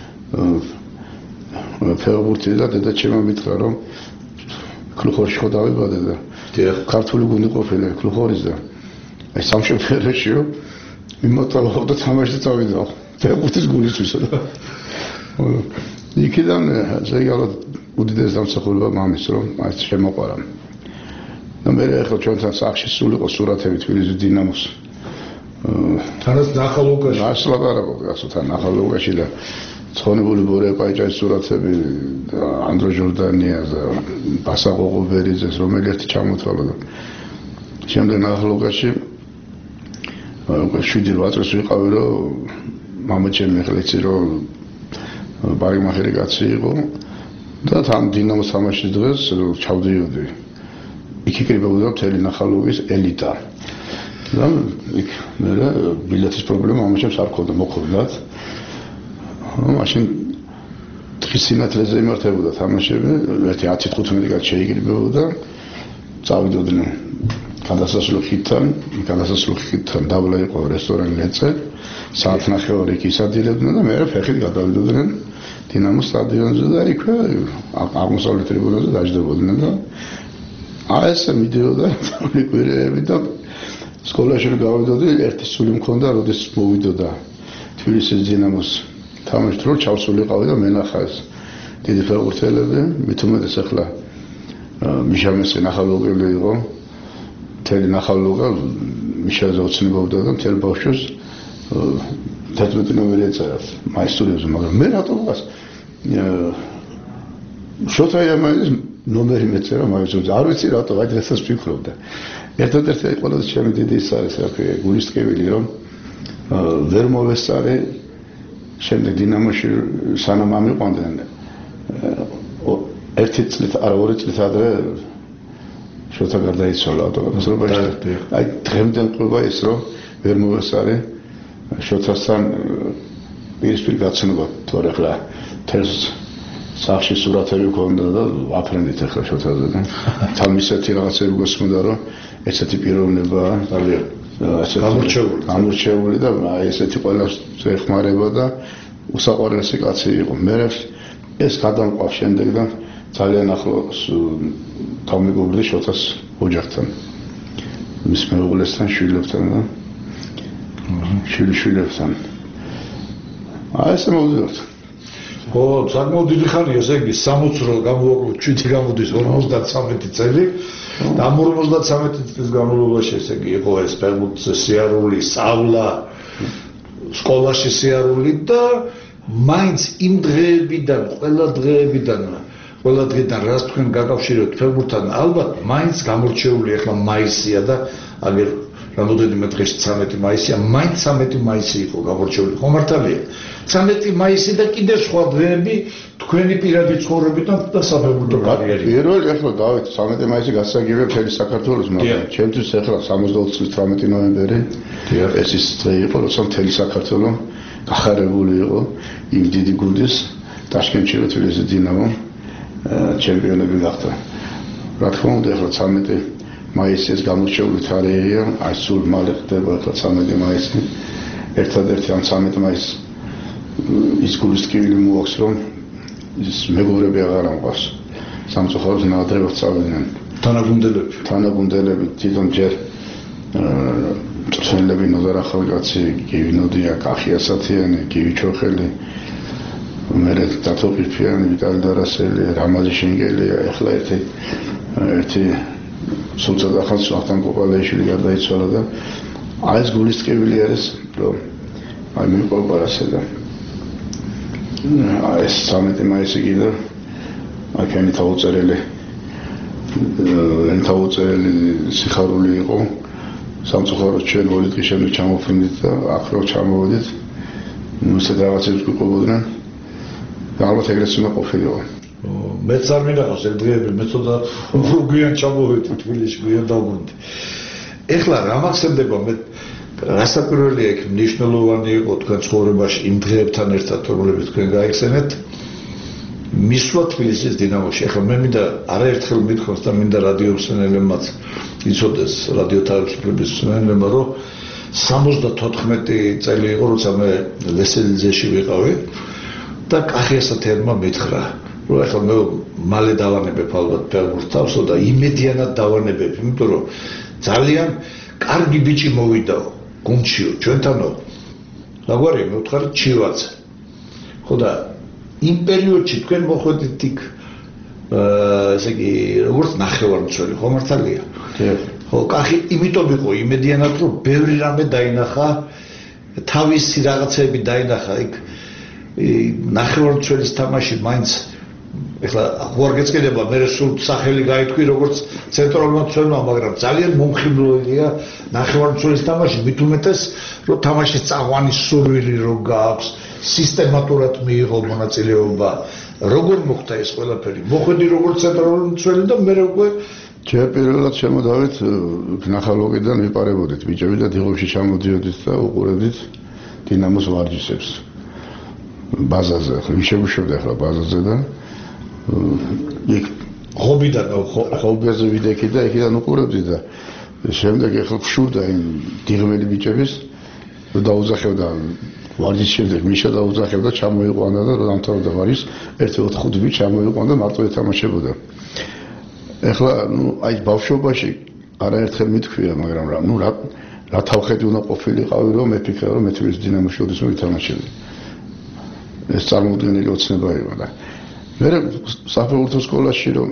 ფეხბურთი და დედა ჩემმა მითხრა რომ კლუბში ხო დავიბადე და ქართული გუნდი ყოფილა კლუბის და აი სამშობლოში მიმოწავდა თამაში წავიდა ფეხბურთის გუნდისთვის და იქიდან ზეგალო უდიდეს დამსახურება მამის რომ აი შემოყვარა და მე ახლა ჩვენთან სახში სულ იყო სურათები თბილისის დინამოს თანაც ნახალ ლუკაში ასლაბარაკო გასო თან ნახალ ლუკაში და ცხონებული ბორეპაიჭაის სურათები ანდრო ჟორდანიას და ბასა ყოყობერიძეს რომელი ერთი ჩამოთვალა და შემდეგ ნახალ ლუკაში შვიდი რვა წელს ვიყავი რომ მამა ჩემი ახლა იცი რომ ბარიმახერი კაცი იყო და თან დინამოს თამაშის დღეს ჩავდიოდი იქ იკრიბებოდა მთელი ნახალობის ელიტა და იქ მე ბილეთის პრობლემა ამაშებს არ ქონდა მოხდათ მაშინ დღის სინათლეზე იმართებოდა თამაშები ერთი ათი თხუთმეტი კაცი შეიკრიბებოდა წავიდოდნენ გადასასვლელ ხიდთან გადასასვლელ ხიდთან დაბლა იყო რესტორანი ლეწე საათნახევარი იქ ისადილებდნენ და მე ფეხით გადავიდოდნენ დინამოს სტადიონზე და იქვე აღმოსავლეთ ტრიბუნაზე დაждდებოდნენ და აი ესე მიდიოდა კვირეები და სკოლაში გავიდოდი ერთი სული მქონდა როდესაც მოვიდოდა თბილისის დინამოს თამაშით რო ჩავსულიყავი და მენახა ეს დიდი ფეხბურთელები, მით უმეტეს ახლა მიშამესი ნახალუღელი იყო, მთელი ნახალუღა მიშაზე ოცნებობდა და მთელ ბავშვს თერთმეტი ნომერი ეწერათ მაისტრებზე, მაგრამ მე რატომ ვას შოთა იამაიძის ნომერი მეწერა მაისტრებზე, არ ვიცი რატომ, აი დღესაც ვფიქრობდა. ერთადერთი ყველაზე ჩემი დიდი ის არის, რა ქვია, გულისწყეველი, რომ ვერ მოვესწარე შემდეგ დინამოში სანამ ამიყვანდნენ ერთი წლით, არა ორი წლით ადრე შოთა გარდაიცვალა ავტოკატასტროფაში. აი დღემდე მყובה ის, რომ ვერ მოვესწარე შოთასთან პირისპირ გაცნობა, თორე ახლა თელს სახში სურათები ქონდა და აფრენდით ახლა შოთაზე და თან ისეთი რაღაცები გოსმოდა, რომ ესეთი პიროვნებაა, ძალიან გამორჩეული, გამორჩეული და აი ესეთი ყველას ეხმარება და უსაყვარლესი კაცი იყო. მე ეს გადამყვა შემდეგ და ძალიან ახლოს გამიგობრდი შოთას ოჯახთან, მის მეუღლესთან, შვილებთან და შვილიშვილებთან. აი ესე მოვიდოთ. ხო, საკმაოდ დიდი ხანია, ესე იგი სამოცი რო გამოვაკლოთ, შვიდი გამოდის ორმოცდათვრამეტი წელი. და ამ ორმოცდათვრამეტი წლის განმავლობაში ესე იგი იყო ეს ფეხბურთზე სიარული, სწავლა, სკოლაში სიარული და მაინც იმ დღეებიდან, ყველა დღეებიდან, ყველა დღიდან რაც თქვენ გაკავშირებთ ფეხბურთთან, ალბათ მაინც გამორჩეული ახლა მაისია და აგერ რამოდენიმე დღეში ცამეტი მაისია, მაინც ცამეტი მაისი იყო გამორჩეული. ხო მართალია? ცამეტი მაისი და კიდევ სხვა დღეები თქვენი პირადი ცხოვრებიდან და საფეხბურთო კარიერით. პირველი ახლა დავით ცამეტი მაისი გასაგებია მთელი საქართველოს, მაგრამ ჩემთვის ახლა სამოცდაოთხ წლის თვრამეტი ნოემბერი ეს ის დღე იყო, როცა მთელი საქართველო გახარებული იყო იმ დიდი გუნდის ტაშკენტში და თბილისის დინამომ ჩემპიონები გახდა. რა თქმა უნდა, ახლა ცამეტი მაისი ეს გამორჩეული თარიღია, აი სულ მალე ხდება ახლა ცამეტი მაისი. ერთადერთი ამ ცამეტი მაისს ის გულისწყეველი მოაქვს, რომ ის მეგობრები აღარ ამყავს. სამწუხაროდ ნაადრევად წავიდნენ. თანაგუნდელები. თანაგუნდელები თვითონ ჯერ მწვრთნელები ნოზარ ახალგაცი, გივი ნოდია, კახი ასათიანი, გივი ჩოხელი, მერე დათო ყიფიანი, ვიტალი დარასელი, რამაზი შენგელია, ახლა ერთი ერთი სულცად ახალს ვახტანგ კოპალეიშვილი გარდაიცვალა და აი ეს გულისწყეველი არის, რომ აი მიყვება ასე და ეს ცამეტი მაისი კიდე აი ქენი თავწერელი ეს თავწერელი სიხარული იყო სამწუხაროდ ჩვენ ორი დღის შემდეგ ჩამოვფრინდით და აქ რო ჩამოვედით ისეთ რაღაცებს გვიყვებოდნენ და ალბათ ეგრეც უნდა ყოფილიყო. მეც არ მინახავს ეგ დღეები, მე ცოტა გვიან ჩამოვედი თბილისში, გვიან დავბრუნდი. ეხლა რა მახსენდება მე რასაკვირველია იქ მნიშვნელოვანი იყო თქვენ ცხოვრებაში იმ დღეებთან ერთად, რომლებიც თქვენ გაიხსენეთ, მისვლა თბილისის დინამოში. ეხლა მე მინდა არაერთხელ მithქვას და მინდა რადიო მსმენელებმაც იცოდეს, რადიო თავისუფლების მსმენელებმა, რომ სამოცდათოთხმეტი წელი იყო, როცა მე ვესელიძეში ვიყავი და კახი ასათიანმა მითხრა, რომ ეხლა მე მალე დავანებებ ალბათ ფეხბურთს თავსო და იმედიანად დავანებებ, იმიტომ რომ ძალიან კარგი ბიჭი მოვიდაო გუნდშიო ჩვენთანო. რაგვარია მე ვთხარ ჩივაძე. ხო და იმ პერიოდში თქვენ მოხვედით იქ ესე იგი როგორც ნახევარმცველი, ხო მართალია? ხო, კახი იმიტომ იყო იმედიანად, რომ ბევრი რამე დაინახა, თავისი რაღაცები დაინახა იქ ნახევარმცველის თამაში მაინც ეხლა ხوار გეწკედება მე სულ სახელი გაითქვი როგორც ცენტრალურმა მცველმა, მაგრამ ძალიან მომხიბლულია ნახევარმცველის თამაში, მით უმეტეს რომ თამაშის წაღვანი სურვილი რო გააქვს, სისტემატურად მიიღო მონაწილეობა. როგორ მოხდა ეს ყველაფერი? მოხვედი როგორც ცენტრალური მცველი და მე უკვე ჯერ პირველად შემოდავით ნახალუღიდან ვიპარებოდით ბიჭები და დიღებში ჩამოდიოდით და უყურებდით დინამოს ვარჯიშებს ბაზაზე. ვიშევშევდა ახლა ბაზაზე და იქ ხობიდან ხობიაზე ვიდექი და იქიდან უყურებდი და შემდეგ ახლა ვშურდა იმ დიღმელი ბიჭების და დაუძახევდა ვარჯიშის შემდეგ მიშა დაუძახევდა ჩამოიყვანა და რომ დამთავრდა ვარჯიშს ერთი ოთხ-ხუთი ბიჭი ჩამოიყვანა და მარტო ეთამაშებოდა. ეხლა ნუ აი ბავშვობაში არაერთხელ მithქვია, მაგრამ რა ნუ რა რა თავხედი უნდა ყოფილიყავი, რომ მე ფიქრობ, რომ მე თბილისის დინამოში ოდესმე ვითამაშები. ეს წარმოუდგენელი ოცნება იყო და მე საფეხბურთო სკოლაში რომ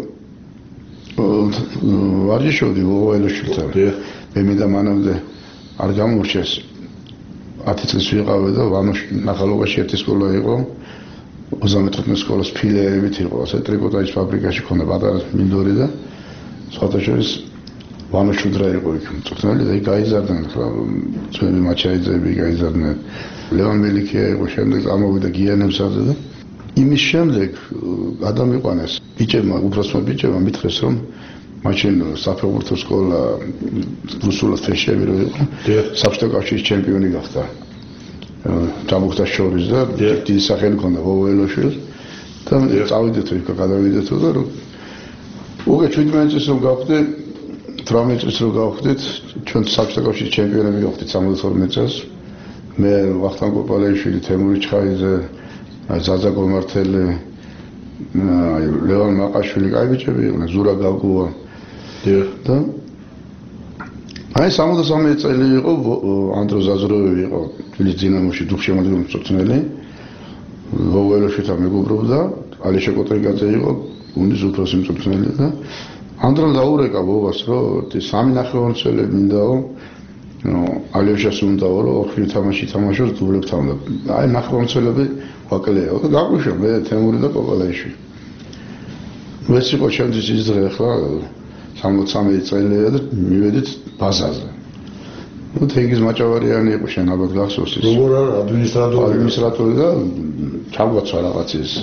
ვარჯიშობდი ვოველოშვილთან. მე მინდა მანამდე არ გამორჩეს ათი წლის ვიყავე და ვანოში ნახალობაში ერთი სკოლა იყო. ოცდამეთხმეტე სკოლას ფილიალებით იყო, ასე ტრიკოტაჟის ფაბრიკაში ქონდა პატარა მინდორი და სხვათა შორის ვანო შუდრა იყო იქ მწვრთნელი და იქ გაიზარდნენ ხლა ჩვენი მაჩაიძეები გაიზარდნენ. ლევან მელიქია იყო, შემდეგ წამოვიდა გიანემსაძე და იმის შემდეგ გადამიყვანეს ბიჭებმა, უბრალოდ ბიჭებმა მითხრეს რომ მაშინ საფეხბურთო სკოლა რუსულად ფეშები რო იყო, საბჭოთა კავშირის ჩემპიონი გახდა. Tabukta შორის და დიდი სახელი ქონდა ვოველოშვილს და წავიდეთ იქ გადავიდეთ და უკვე შვიდმეტი წლის რომ გავხდე თვრამეტი წლის რომ გავხდით ჩვენ საბჭოთა კავშირის ჩემპიონები გავხდით სამოცდათორმეტ წელს მე ვახტანგ კოპალეიშვილი თემური ჩხაიძე ზაზა გომართელი ლევან მაყაშვილი კაი ბიჭები იყვნენ ზურა გაგუა და აი სამოცდამეტი წელი იყო ანდრო ზაზუროვი იყო თბილისის დინამოში დუხშემადგენელი მწვრთნელი ვოველოშვილთან მეგობრობდა ალიშა კოტრიგაძე იყო გუნდის უფროსი მწვრთნელი და ანდრომ დაურეკა ბობას რომ სამი ნახევარმცველი მინდაო ალიშას უნდაო რომ ოთხი თამაში თამაშოს დუბლებთან და აი ნახევარმცველები ვაკლეო და გაგვიშვა მე თემური და კოპალეიშვილი ეს იყო ჩემთვის ის დღე ახლა სამოცდამეტი წელია და მივედით ბაზარზე. ნუ თენგიზ მაჭავარიანი იყო შენ ალბათ გახსოვს ის. როგორ არა ადმინისტრატორი ადმინისტრატორი და ჩაგვაცვა რაღაც ის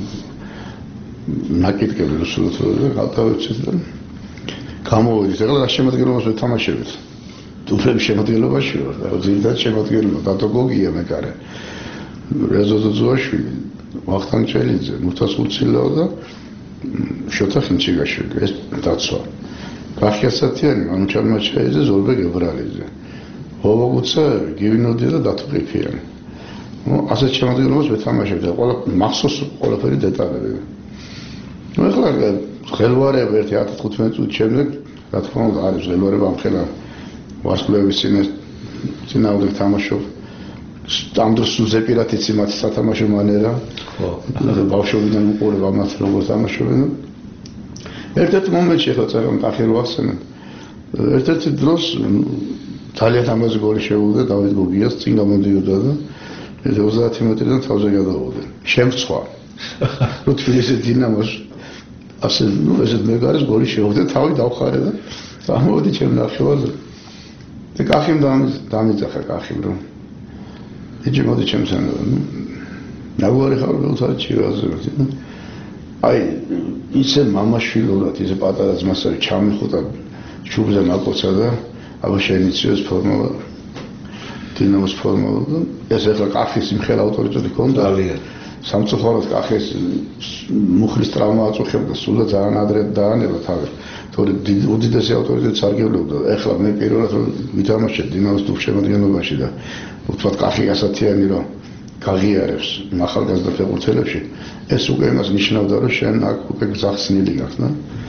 ნაკითხები რუსულად და გავთავეცეთ და გამოვიდით. ახლა რა შემოადგენლობას ვეთამაშებით. თურქების შემოადგენლობაში ვარ და ძირითადად შემოადგენლობა დატოგოგია მეკარე. რეზო ზოძუაშვილი, ვახტანგ ჭელიძე, მურთაზ ხურცილაო და შოთა ხინჩიგაშვილი ეს დაცვა. გახიასათიანი მანუჩარ მაჩაიძე ზოლბე გებრალიძე ჰოვოგუცაევი გივინოდია და დათყიფიანი ნუ ასეთ შემოდგენობას ვეთამაშებდი ყველა მახსოვს ყველაფერი დეტალები ნუ ახლა ხელვარება ერთი ათი თხუთმეტი წუთი შემდეგ რა თქმა უნდა არის ხელვარება ამ ხელა ვარსკვლავის წინე წინააღმდეგ თამაშობ ამ დროს ზეპირათიც იმათი სათამაშო მანერა ხო ბავშვობიდან უყურებ ამას როგორ თამაშობენ ერთ-ერთ მომენტში ახლა წერან კახირო ახსენე ერთ-ერთი დროს ძალიან ამაზე გოლი შეუვიდა დავით გოგიას წინ გამოდიოდა და ოცდაათი მეტრიდან თავზე გადავიდა შემწვა რომ თბილისის დინამოს ასე ნუ ესეთ მეგარეს გოლი შეუვიდა თავი დავხარე და წამოვედი ჩემ ნახევარზე და კახიმ დამიძახა კახიმ რომ ეჭი მოდი ჩემთან ნაგვარი ხარ ველთაჩი ვაზრობდი აი ისე მამაშვილურად ისე პატარა ძმასავი ჩამიხუტა ჩუბზე მაკოცა და აბა შეინიციოს ფორმულა დინამოს ფორმულა და ეს ახლა კახის იმხელა ავტორიტეტი ქონდა ძალიან სამწუხაროდ კახის მუხლის ტრავმა აწუხებდა სულ და ძალიან ადრე დაანება თავი თორე უდიდესი ავტორიტეტი სარგებლობდა ახლა მე პირველად რომ ვითამაშე დინამოს დუხშემადგენლობაში და უცბად კახი ასათიანი რომ გაღიარებს ახალგაზრდა ფეხბურთელებში ეს უკვე იმას ნიშნავდა რომ შენ აქ უკვე გზახსნილი გახდა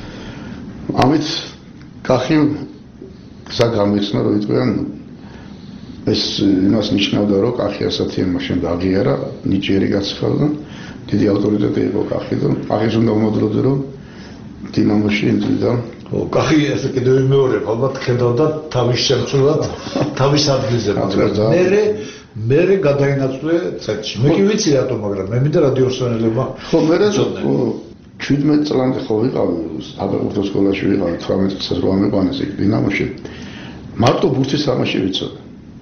ამით კახი გზა გამიხსნა რომ იტყვიან ეს იმას ნიშნავდა რომ კახი ასათიანმა შენ გაღიარა ნიჭიერი გაცხარდა დიდი ავტორიტეტი იყო კახი და კახის უნდა უმოდროდე რომ დინამოში იმდრიდა ხო კახი ესე კიდევ მეორე ალბათ ხედავდა თავის შემცვლად თავის ადგილზე მერე მერე გადაინაცვლე წეთში. მე კი ვიცი რატომ, მაგრამ მე მინდა რადიოსანელებმა ხო მერე შვიდმეტი წლამდე ხო ვიყავი საფეხბურთო სკოლაში ვიყავი თვრამეტი წელს რომ ამიყვანეს იქ დინამოში. მარტო ბურთის თამაში ვიცოდი.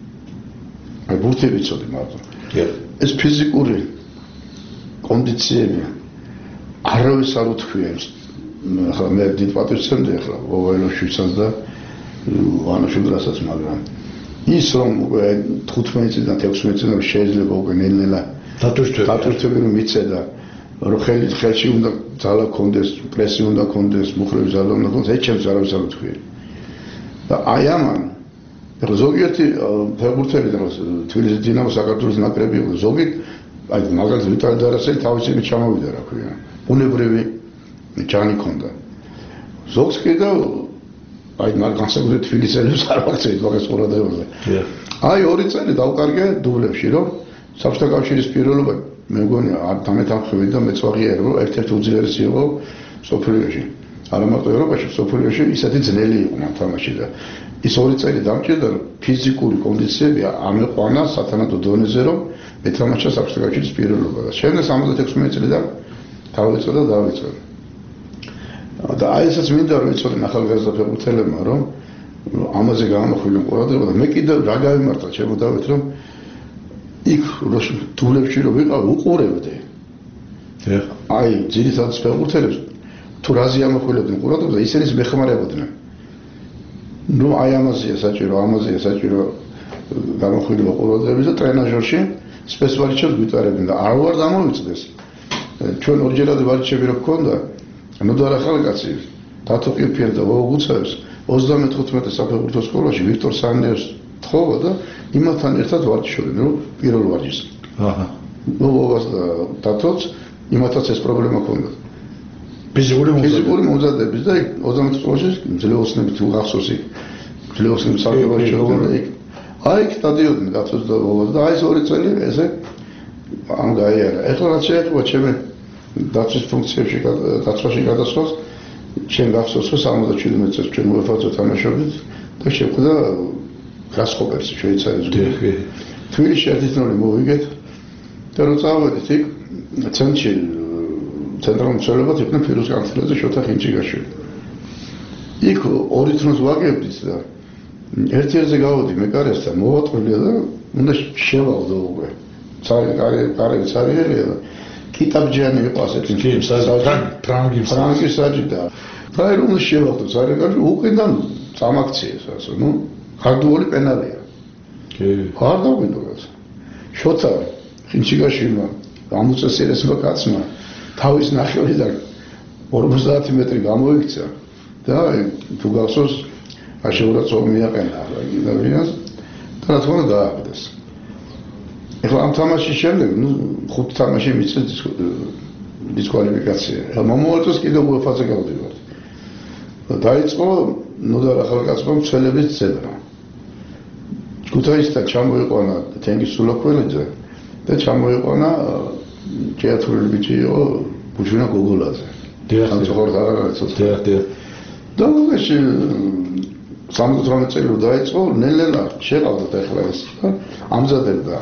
აი ბურთი ვიცოდი მარტო. ეს ფიზიკური კონდიციები არავის არ უთქვია. ახლა მე დიდ პატივს ვცემდი ახლა ვოველოშვილსაც და ვანოშუდრასაც მაგრამ ის რომ უკვე თხუთმეტი წლიდან ექვსმეტი წლიდან შეიძლება უკვე ნელ-ნელა დატვირთვები რომ მიცედა რომ ხელი ხელში უნდა ძალა კონდეს პრესი უნდა კონდეს მუხრების ძალა უნდა კონდეს ეს ჩემს არავის არ უთქვია და აი ამან ახლა ზოგიერთი ფეხბურთელი და თბილისის დინამო საქართველოს ნაკრები იყო ზოგი აი მაგალითად ვიტალი დარასელი თავისი ჩამოვიდა რა ქვია უნებრივი ჯანი ქონდა ზოგს კიდევ აი მაგ განსაკუთრებით თბილისელებს არ ვაქცევით მაგას ყურადღებაზე. აი ორი წელი დავკარგე დუბლებში, რომ საბჭოთა კავშირის პირველობა მე მგონი არ დამეთანხმები და მეც ვაღიარე, რომ ერთ-ერთი უძლიერესი იყო სოფლიოში. არა მარტო ევროპაში, სოფლიოში ისეთი ძნელი იყო მან თამაში და ის ორი წელი დამჭირდა, რომ ფიზიკური კონდიციები ამეყვანა სათანადო დონეზე, რომ მეთამაშა საბჭოთა კავშირის პირველობა და შემდეგ სამოცდაექვსმეტ წლიდან დავიწყე და დავიწყე. და აი ესაც მინდა რომ იცოდნენ ახალგაზრდა ფეხბურთელებმა, რომ ამაზე გამოხვილენ ყურადღება და მე კიდევ რა გავიმართა ჩემო დავით, რომ იქ დუბლებში რომ ვიყავ უყურებდი. აი ძირითადად ფეხბურთელებს თუ რაზე ამახვილებდნენ ყურადღებას, ისინი მეხმარებოდნენ. ნუ აი ამაზეა საჭირო, ამაზეა საჭირო გამოხვილება ყურადღების და ტრენაჟერში სპეციალისტებს გვიტარებდნენ და არ ვარ დამოვიწყდეს. ჩვენ ორჯერადი ვარჩები რო გქონდა, ნუ და ახალგაზრდაცი დათო ყიფიერ და ვოგუცებს ოცდამეთხუთმეტე საფეხბურთო სკოლაში ვიქტორ სანიოს თხოვა და იმათთან ერთად ვარჩიოდნენ, რომ პირველ ვარჯიშს. აჰა. ნუ ვოგას და დათოც იმათაც ეს პრობლემა ჰქონდათ. ფიზიკური ფიზიკური მომზადების და ოცდამეთხ წელში ძლევოსნებით უახსოვს იქ ძლევოსნებით საფეხბურთო შეგვიძლია იქ აი იქ დადიოდნენ დათოს და ვოგას და აი ეს ორი წელი ესე ამ გაიარა. ეხლა რაც შეეხება ჩემი დაცვის ფუნქციებში დაცვაში გადასვლას, ჩვენ გახსოვს რომ სამოცდაშვიდმეტ წელს ჩვენ უეფა-ზე თამაშობდით და შეხვდა გრასჰოპერს შვეიცარიის გუნდი. თბილისში ერთდროულად მოვიგეთ და რო წავედით იქ ცენტრში ცენტრალურ მცველებად იყვნენ ფირუზ კანცლერი და შოთა ხინჭიგაშვილი. იქ ორი თროს ვაგებდით და ერთ-ერთზე გავოდი მეკარესთან მოვატყვილია და უნდა შევალდო უკვე. ცარი კარი კარები ცარიერია და კიტაბჯანი იყო ასეთი ფრანგი ფრანგი საჯიდა. აი რომ შევალდო ცარი კარი უკიდან წამაქციეს ასე, ნუ გარდუული პენალია. კი. არ დავგვინდოდეს. შოთა ხინჭიგაშვილმა ამოწესრიესმა კაცმა თავის ნახევრიდან ორმოცდაათი მეტრი გამოიქცა და თუ გახსოვს აშეურა წოლ მიაყენა გინდავინას და რა თქმა უნდა დააგდეს. ეხლა ამ თამაშის შემდეგ ნუ ხუთი თამაში მიწეს დისკვალიფიკაცია. მომავალს კიდევ უეფა-ზე გავდივართ. დაიწყო ნუ და ახალგაზრდა მცველების ძებნა. ქუთაისთან ჩამოიყვანა თენგიზ სულოქველიძე და ჩამოიყვანა თეატრული ბიჭი იყო ბუჩვინა გოგოლაძე. დიახ, სამწუხაროდ აღარ არის ცოტა. დიახ, დიახ. და მაშ სამოცდაოთხ წელი რო დაიწყო, ნელ-ნელა შეყავდა ეხლა ეს და ამზადებდა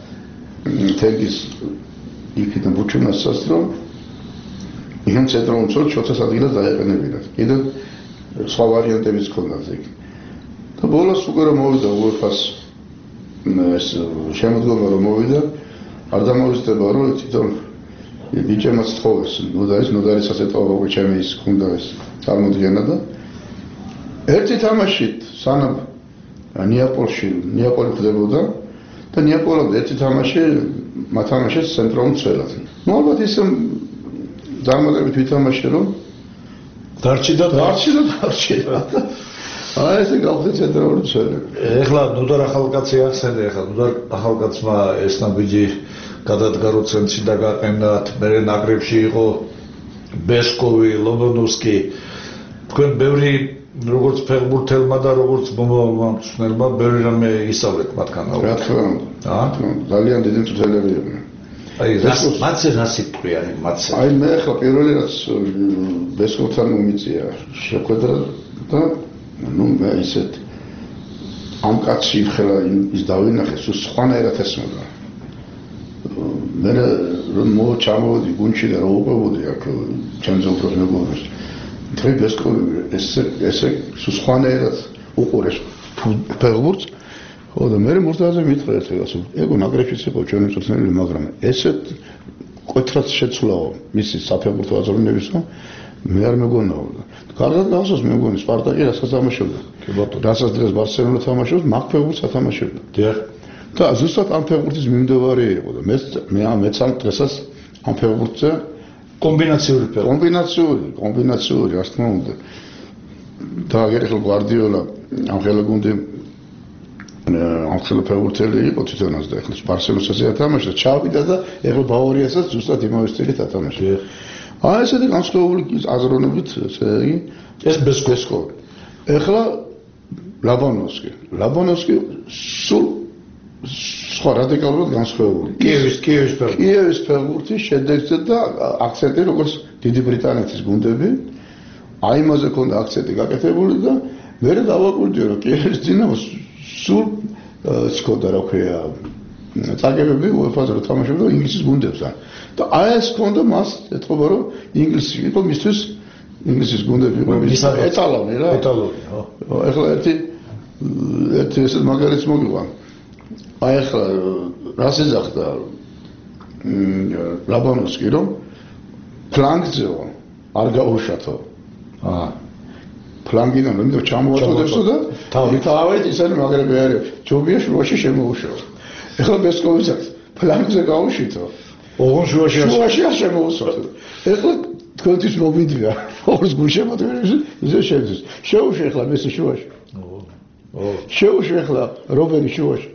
თენგიზ იქიდან ბუჩვინას სასტრო იქან ცენტრალურ მცველს შოთას ადგილას დაეყენებინათ. კიდევ სხვა ვარიანტებიც ჰქონდათ იქ. და ბოლოს უკვე რომ მოვიდა უეფა-ს ეს შემოდგომა რომ მოვიდა არ დამოვიწყდება რომ თვითონ ბიჭემაც თხოვეს ნუ და ეს ნოდარისაც ეტყობა უკვე ჩემი ის ქონდა ეს წარმოდგენა და ერთი თამაშით სანამ ნეაპოლში ნეაპოლი ხდებოდა და ნეაპოლამდე ერთი თამაში მათამაშეს ცენტრალურ მცველად. ნუ ალბათ ის დამატებით ვითამაშე რომ დარჩი და დარჩი და დარჩი აი ესე გავხდე ცენტრალური მცველები. ეხლა ნუდარ ახალკაცი ახსენე, ეხლა ნუდარ ახალკაცმა ეს ნაბიჯი გადადგა რო ცენტრში და გაყენათ, მე ნაკრებში იყო ბესკოვი, ლონდონოვსკი. თქვენ ბევრი როგორც ფეხბურთელმა და როგორც მომავალმა ბევრი რამე ისწავლეთ მათგანაც. რა თქმა უნდა. აა, ძალიან დიდი მწვრთნელები იყვნენ. აი, მათზე რა სიტყვი არის მათზე? აი მე ხა პირველი რაც ბესკოვთან მომიწია შეხვედრა და ნუ მე ისეთ ამ კაცი ხელა ის დავინახე, სულ სხვანაირად ესმოდა. მე რომ მოჩამოვდი გუნდში და რა უყვებოდი აქ ჩემზე უფრო მეგობრებს. დღე ბესკოვი ესე ესე სულ სხვანაირად უყურეს ფეხბურთს. ხო და მე მურთაზე მითხრა ერთგას, ეგო ნაკრებშიც იყო ჩვენი მწვრთნელი, მაგრამ ესეთ კვეთრად შეცვლაო მისი საფეხბურთო აზროვნებისა მე არ მეგონაო. კარგად გახსოვს მე მგონი სპარტაკი რასაც თამაშობდა. კი ბატონო. რასაც დღეს ბარსელონა თამაშობს, მაგ ფეხბურთს ათამაშებდა. დიახ. და ზუსტად ამ ფეხბურთის მიმდევარი იყო და მე მე მეც ამ დღესაც ამ ფეხბურთზე კომბინაციური ფეხბურთი. კომბინაციური, კომბინაციური, რა თქმა უნდა. და აგერხელ გვარდიოლა ამ ხელა გუნდი ამ ხელა ფეხბურთელი იყო თვითონაც და ეხლა ბარსელონაზე ათამაშა, ჩავიდა და ეხლა ბავარიასაც ზუსტად იმავე სტილით ათამაშა. აი ესეთი განსხვავებული აზროვნებით, ესე იგი, ეს ბესკოვი. ეხლა ლაბანოვსკი. ლაბანოვსკი სულ სხვა რადიკალურად განსხვავებული. კიევის კიევის ფეხბურთი. კიევის ფეხბურთი შედეგზე და აქცენტი როგორც დიდი ბრიტანეთის გუნდები, აი იმაზე ქონდა აქცენტი გაკეთებული და მე დავაკვირდი რომ კიევის დინამოს სულ სკოდა რა ქვია წაგებები უეფა-ზე რომ თამაშობდა ინგლისის გუნდებთან. და აი ეს ქონდა მას ეთქობა რომ ინგლისი იყო მისთვის ინგლისის გუნდები იყო მის ეტალონი რა. ეტალონი, ხო. ეხლა ერთი ერთი ესეთ მაგალითს მოგიყვან. აი ახლა რას ეძახდა ლაბანოვსკი რომ ფლანგზეო არ გაუშვათო. აა ფლანგიდან რომ ჩამოვაწოდებსო და თავით ისინი მაგრები არის ჯობია შუაში შემოუშვა. ეხლა ბესკოვიც აქვს ფლანგზე გაუშვითო. ოღონ შუაში შუაში არ შემოუსვათო. ეხლა თქვენთვის მომიდია ორს გულშემატკივრებში ისე შევძის. შეუშვი ეხლა მესი შუაში. ო შეუშვი ეხლა რობერი შუაში.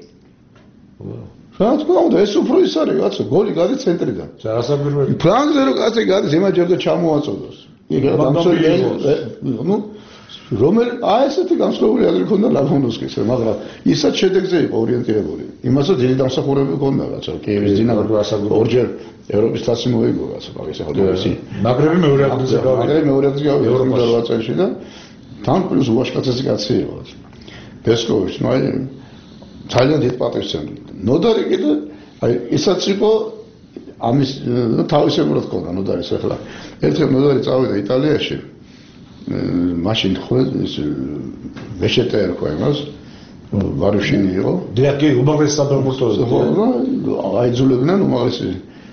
რა თქმა უნდა ეს უფრო ის არის კაცო გოლი გადის ცენტრიდან რასაკვირველი ფლანგზე რო კაცი გადის იმაჯერდა ჩამოაწოდოს იქ დამსველი ნუ რომელ აი ესეთი განსხვავებული აზრი ქონდა ლაბანოვსკის მაგრამ ისაც შედეგზე იყო ორიენტირებული იმასაც დიდი დამსახურება ქონდა კაცო კიევის დინამო ორჯერ ევროპის თასი მოიგო კაცო მაგის ახლა ეს მაგრები მეორე ადგილზე გავიდა მაგრები მეორე ადგილზე გავიდა ევროპის რვა წელში და თან პლუს უაშკაცესი კაცი იყო ბესკოვიჩი ნუ აი ძალიან დიდ პატრიოტიზმი. ნოდარი კიდე აი ისაც იყო ამის თავისებურად ქონდა ნოდარის ახლა. ერთხელ ნოდარი წავიდა იტალიაში. მაშინ ხო ეს ვეშეტე ერქვა იმას. ვარუშინი იყო. დიაკი უმაღლეს საფეხბურთოზე. ხო, აიძულებდნენ უმაღლესი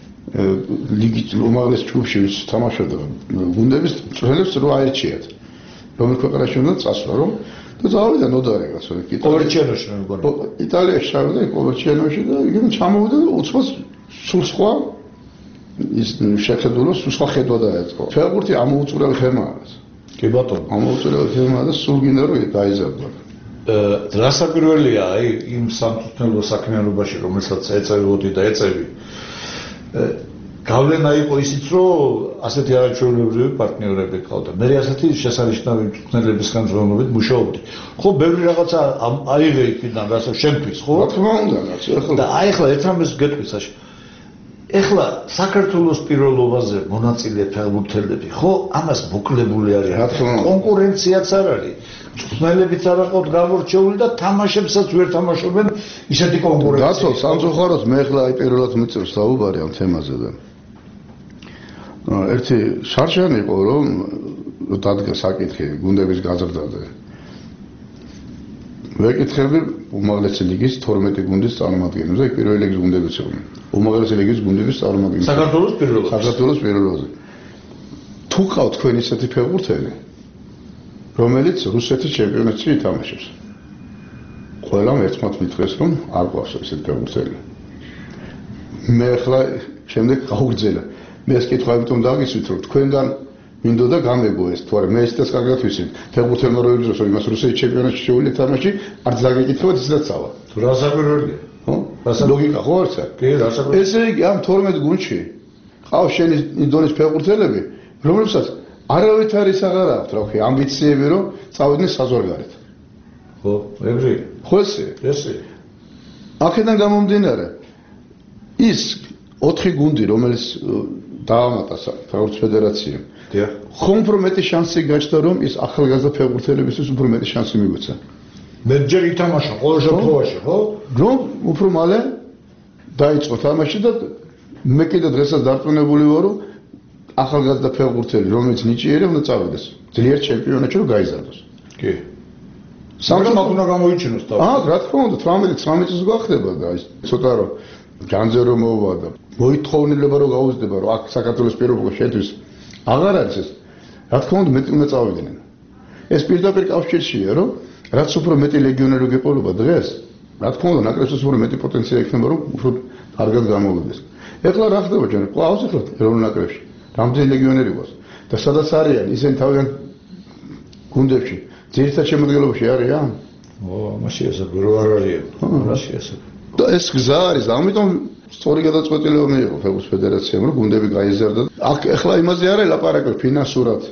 ლიგის უმაღლეს ჯგუფში თამაშობდა. გუნდების წვრილებს რო აერჩიათ. რომელ ქვეყანაში უნდა წასვლა რომ და წავიდა ნოდარი კაცო იქ კოვერჩიანოში მე მგონი იტალიაში ჩავიდა კოვერჩიანოში და იგი ჩამოვიდა და უცბად სულ სხვა ის შეხედულო სულ სხვა ხედვა დაეწყო ფეხბურთი ამოუწურებელი ფერმაა კი ბატონო ამოუწურებელი ფერმაა და სულ გინდა რომ გაიზარდო რა საკვირველია აი იმ სამწუხაროდ საქმიანობაში რომელსაც ეწევოდი და ეწევი გავლენა იყო ისიც რომ ასეთი არაჩვეულებრივი პარტნიორები ყავდა. მე ასეთი შესანიშნავი მწვრთნელებისგან რომლებიც მუშაობდი. ხო, ბევრი რაღაცა აიღე იქიდან, რასაც შენთვის, ხო? რა თქმა უნდა, ახლა და აი ახლა ერთ რამეს გეტყვი საში. ეხლა საქართველოს პირველობაზე მონაწილე ფეხბურთელები, ხო, ამას მოკლებული არის. რა თქმა უნდა. კონკურენციაც არ არის. მწვრთნელებიც არ აყავთ გამორჩეული და თამაშებსაც ვერ თამაშობენ ისეთი კონკურენცია. დაცო, სამწუხაროდ მე ახლა აი პირველად მიწევს საუბარი ამ თემაზე და ერთი შარშანი იყო რომ დადგა საკითხი გუნდების გაზრდაზე. ვეკითხები უმაღლესი ლიგის თორმეტი გუნდის წარმომადგენლებს და პირველი ლიგის გუნდებიც იყვნენ. უმაღლესი ლიგის გუნდების წარმომადგენლები. საქართველოს პირველობაზე. საქართველოს პირველობაზე. თუ ყავთ თქვენ ისეთი ფეხბურთელი, რომელიც რუსეთის ჩემპიონატში ითამაშებს. ყველამ ერთმანეთს მითხრეს რომ არ ყავს ესეთი ფეხბურთელი. მე ახლა შემდეგ გავგრძელა მე ეს კითხვა იმიტომ დაგისვით რომ თქვენგან მინდოდა გამეგო ეს თუ არა მე ისიც კარგად ვიცით ფეხბურთელმა რო იგზნოს რომ იმას რუსეთის ჩემპიონატში შეუძლია თამაში არც დაგეკითხებათ ისედაც წავა თუ რა საკვირველია ხო რა ლოგიკა ხო არცა კი რა საკვირველია ესე იგი ამ თორმეტ გუნდში ყავს შენი ინდონის ფეხბურთელები რომლებსაც არავით არის აღარ აქვთ რა ვქი ამბიციები რომ წავიდნენ საზღვარგარეთ ხო ეგრე ხო ესე ესე აქედან გამომდინარე ის ოთხი გუნდი რომელიც დაამატა ფეხბურთის ფედერაციამ. დიახ. ხომ უფრო მეტი შანსი გაჩნდა რომ ის ახალგაზრდა ფეხბურთელებისთვის უფრო მეტი შანსი მიგვეცა. მე ჯერ ითამაშა ყოველ შემთხვევაში, ხო? რომ უფრო მალე დაიწყო თამაში და მე კიდე დღესაც დარწმუნებული ვარ რომ ახალგაზრდა ფეხბურთელი რომელიც ნიჭიერი უნდა წავიდეს ძლიერ ჩემპიონატში რომ გაიზარდოს. კი. სამწუხაროდ უნდა გამოიჩინოს თავი. აა, რა თქმა უნდა, თვრამეტი ცხრამეტი წელს გახდება და ის ცოტა რომ განზე რომ მოვა და მოითხოვნილება რომ გაუზრდება რომ აქ საქართველოს პირობა შეთვის აღარ არის ეს რა თქმა უნდა მეტი უნდა წავიდნენ ეს პირდაპირ კავშირშია რომ რაც უფრო მეტი ლეგიონერი გეყოლება დღეს რა თქმა უნდა ნაკრებს უფრო მეტი პოტენცია იქნება რომ უფრო კარგად გამოვიდეს ეხლა რა ხდება ჩვენ ყავს ეხლა ეროვნულ ნაკრებში რამდენი ლეგიონერი გვაქვს და სადაც არიან ისინი თავიდან გუნდებში ძირითად შემოდგენილობაში არიან ო მაშინ ესე რო არ არიან მაშინ ესე და ეს გზა არის ამიტომ სწორი გადაწყვეტილება მიიღო ფეხბურთის ფედერაციამ რომ გუნდები გაიზარდა აქ ეხლა იმაზე არ ელაპარაკებ ფინანსურად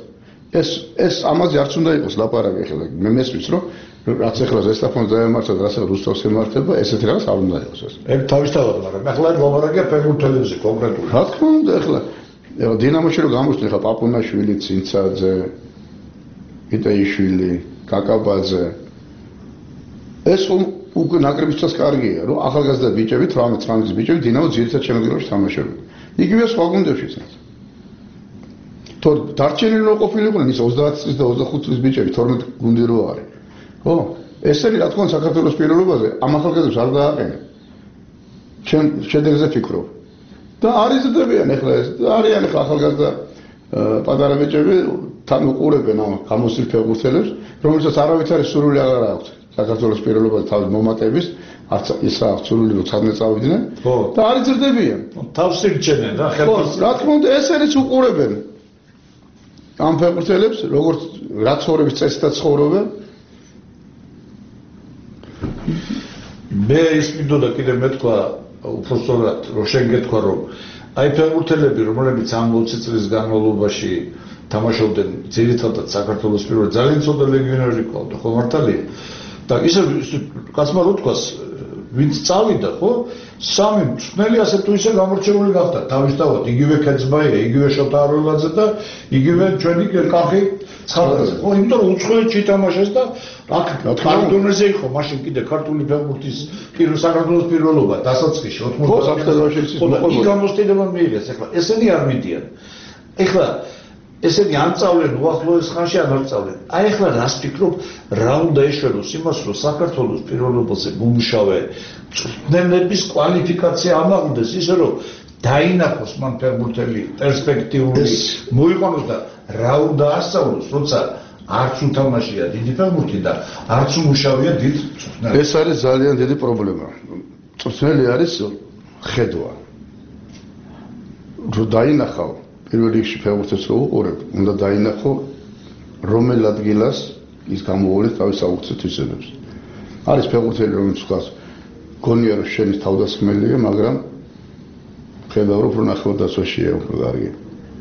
ეს ეს ამაზე არც უნდა იყოს ლაპარაკი ახლა მე მესმის რომ რაც ახლა ზესტაფონს დაემართა და რასაც რუსთავს ემართება ესეთი რაღაც არ უნდა იყოს ეს ეგ თავისთავად მაგრამ ახლა ლაპარაკია ფეხბურთელებზე კონკრეტულად რა თქმა უნდა ახლა დინამოში რომ გამოჩნდა ახლა პაპუნაშვილი ცინცაძე იტეიშვილი კაკაბაძე ეს უკვე ნაკრებისთვის კარგია რომ ახალგაზრდა ბიჭები თვრამეტ წლის ბიჭები დინამოს ძირითად შემადგენლობაში თამაშობენ იგივე სხვა გუნდებშიც თორ დარჩენილი რო ყოფილიყვნენ ის ოცდაათი წლის და ოცდახუთი წლის ბიჭები თორმეტ გუნდი რო არის ხო ესენი რა თქმა უნდა საქართველოს პირველობაზე ამ ახალგაზრდებს არ დააყენე ჩემ შედეგზე ფიქრობ და არიზრდებიან ახლა ეს არიან ახლა ახალგაზრდა პატარა ბიჭები თან უყურებენ ამ გამოსილ ფეხბურთელებს რომელსაც არავითარი სურვილი აღარ აქვს საქართველოს პირველობაზე თავის მომატების არც ის რა სურვილი რომ ცადნე წავიდნენ და არიზრდებიან თავს ირჩენენ რა ხელს რა თქმა უნდა ესენიც უყურებენ ამ ფეხბურთელებს როგორც რა ცხოვრების წესითაც ცხოვრობენ მე ის მინდოდა კიდე მეთქვა უფრო სწორად რომ შენ გეთქვა რომ აი ფეხბურთელები რომელებიც ამ ოცი წლის განმავლობაში თამაშობდნენ ძირითადად საქართველოს პირველ ძალიან ცოტა ლეგიონერი ყავდა ხო მართალია და ისე კაცმა რო თქვას ვინც წავიდა ხო სამი მსმელი ასე თუ ისე გამორჩეული გახდა თავისთავად იგივე ქეცბაია იგივე შოთა აროელაძე და იგივე ჩვენი კახი ცხადაძე ხო იმიტომ რომ უცხოეთში თამაშეს და აქ კარტონეზე იყო მაშინ კიდე ქართული ფეხბურთის პირველ საქართველოს პირველობა დასაწყისში ოთხმოცდაათი წელს იქ გამოსტინება მიიღეს ახლა ესენი არ მიდიან ახლა ესენი არ წავლენ უახლოეს ხანში არ წავლენ აი ახლა რას ფიქრობ რა უნდა ეშველოს იმას რომ საქართველოს პირველობაზე მომუშავე წვრთნელების კვალიფიკაცია ამაღლდეს ისე რომ დაინახოს მან ფეხბურთელი პერსპექტიული მოიყვანოს და რა უნდა ასწავლოს როცა არც უთამაშია დიდი ფეხბურთი და არც უმუშავია დიდ წვრთნელს ეს არის ძალიან დიდი პრობლემა წვრთნელი არის ხედვა რომ დაინახავ პირველ რიგში ფეხბურთს რო უყურებ, უნდა დაინახო რომელ ადგილას ის გამოვლენს თავის საუკეთესო თვისებებს. არის ფეხბურთელი რომელიც ხას გონია რომ შენი თავდასხმელია, მაგრამ ხედავ რომ ნახევარდაცვაშია უფრო კარგი.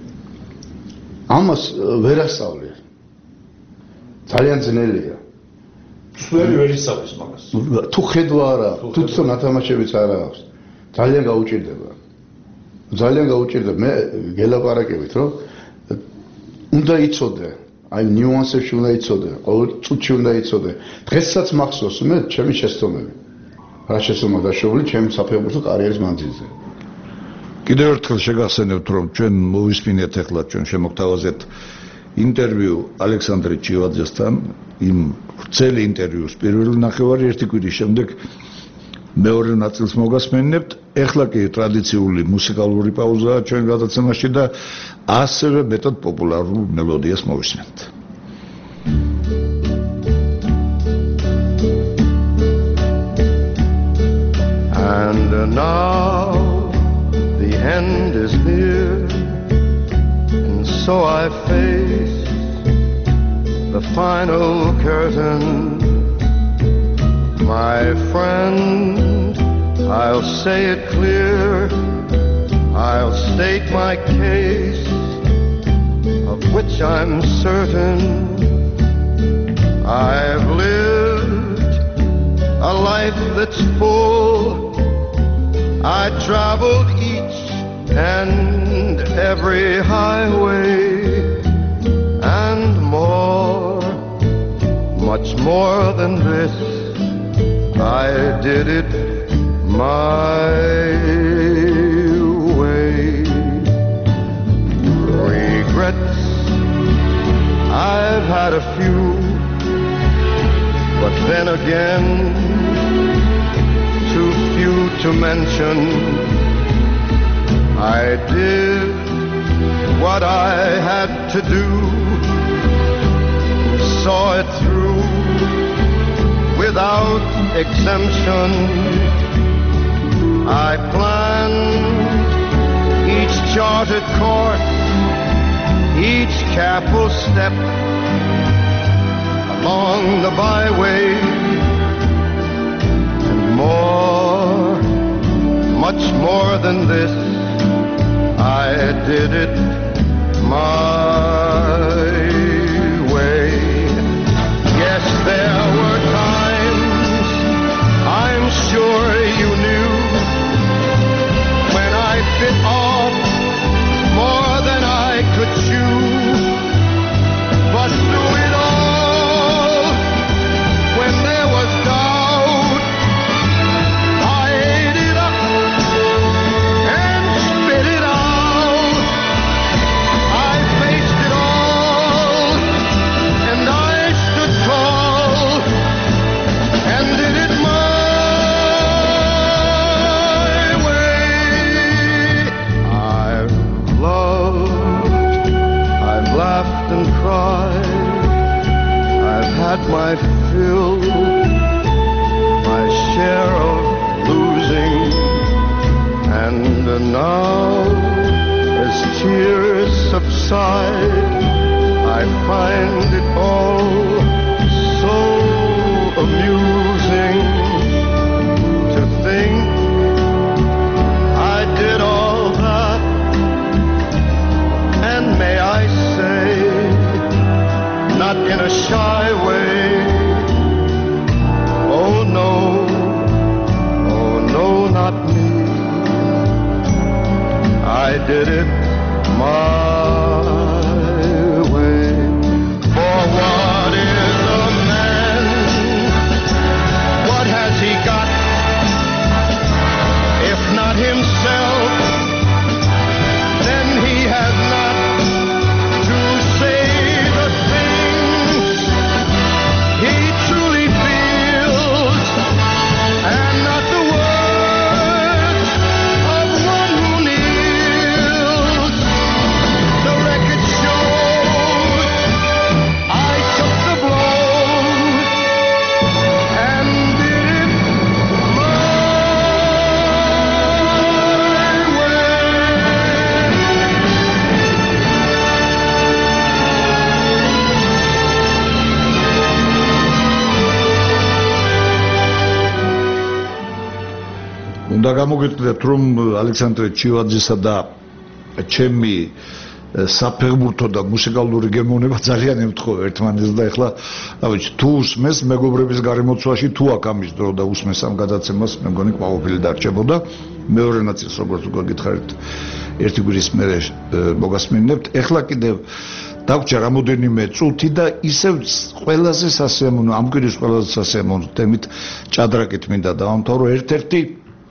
ამას ვერ ასწავლე. ძალიან ძნელია. სულ ვერ ისწავლის მაგას. თუ ხედვა არა, თუ თვითონ ათამაშებიც არა აქვს, ძალიან გაუჭირდება. ძალიან გაუჭირდება მე გელაპარაკებით რომ უნდა იცოდე აი ნიუანსებში უნდა იცოდე ყოველ წუთში უნდა იცოდე დღესაც მახსოვს მე ჩემი შეცდომები რა შეცდომა დაშვებული ჩემი საფეხბურთო კარიერის მანძილზე კიდევ ერთხელ შეგახსენებთ რომ ჩვენ მოვისმინეთ ახლა ჩვენ შემოგთავაზეთ ინტერვიუ ალექსანდრე ჩივაძესთან იმ ვრცელი ინტერვიუს პირველი ნახევარი ერთი კვირის შემდეგ მეორე ნაწილს მოგასმენებთ. ეხლა კი ტრადიციული მუსიკალური პაუზაა ჩვენ გადაცემაში და ასევე მეტად პოპულარულ მელოდიას მოვისმენთ. And now the end is near and so I face the final curtain. My friend, I'll say it clear, I'll state my case, of which I'm certain. I've lived a life that's full, I traveled each and every highway, and more, much more than this, I did it my way. Regrets, I've had a few, but then again, too few to mention. I did what I had to do, saw it through without exemption. I planned each charted course, each careful step along the byway, and more, much more than this, I did it my did it my way. For what is a man? What has he got? If not himself, then he has not to say the things he truly feels, and not the words of one who kneels. The record shows I took the blows and did it my way. უნდა გამოგიტყდეთ, რომ ალექსანდრე ჩივაძესა და ჩემი საფეხბურთო და მუსიკალური გემოვნება ძალიან ემთხოვა ერთმანეთს და ეხლა რა ვიცი, თუ უსმეს მეგობრების გარემოცვაში, თუ აქ ამის დრო და უსმეს ამ გადაცემას, მე მგონი ყვავილ დარჩებოდა. მეორე ნაწილს როგორც უკვე გითხარით, ერთი კვირის მერე მოგასმინებთ. ეხლა კიდევ დაგვრჩა რამოდენიმე წუთი და ისევ ყველაზე სასიამოვნო, ამ კვირის ყველაზე სასიამოვნო თემით ჭადრაკით მინდა დავამთავრო. ერთ-ერთი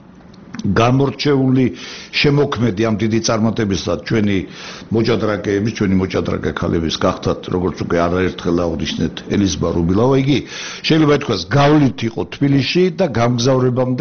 გამორჩეული შემოქმედი ამ დიდი წარმატებისას ჩვენი მოჭადრაკეების, ჩვენი მოჭადრაკე ქალების გახდათ, როგორც უკვე არაერთხელ აღნიშნეთ, ელიზბარ უბილავა. იგი შეიძლება ითქვას გავლით იყო თბილისში და გამგზავრებამდე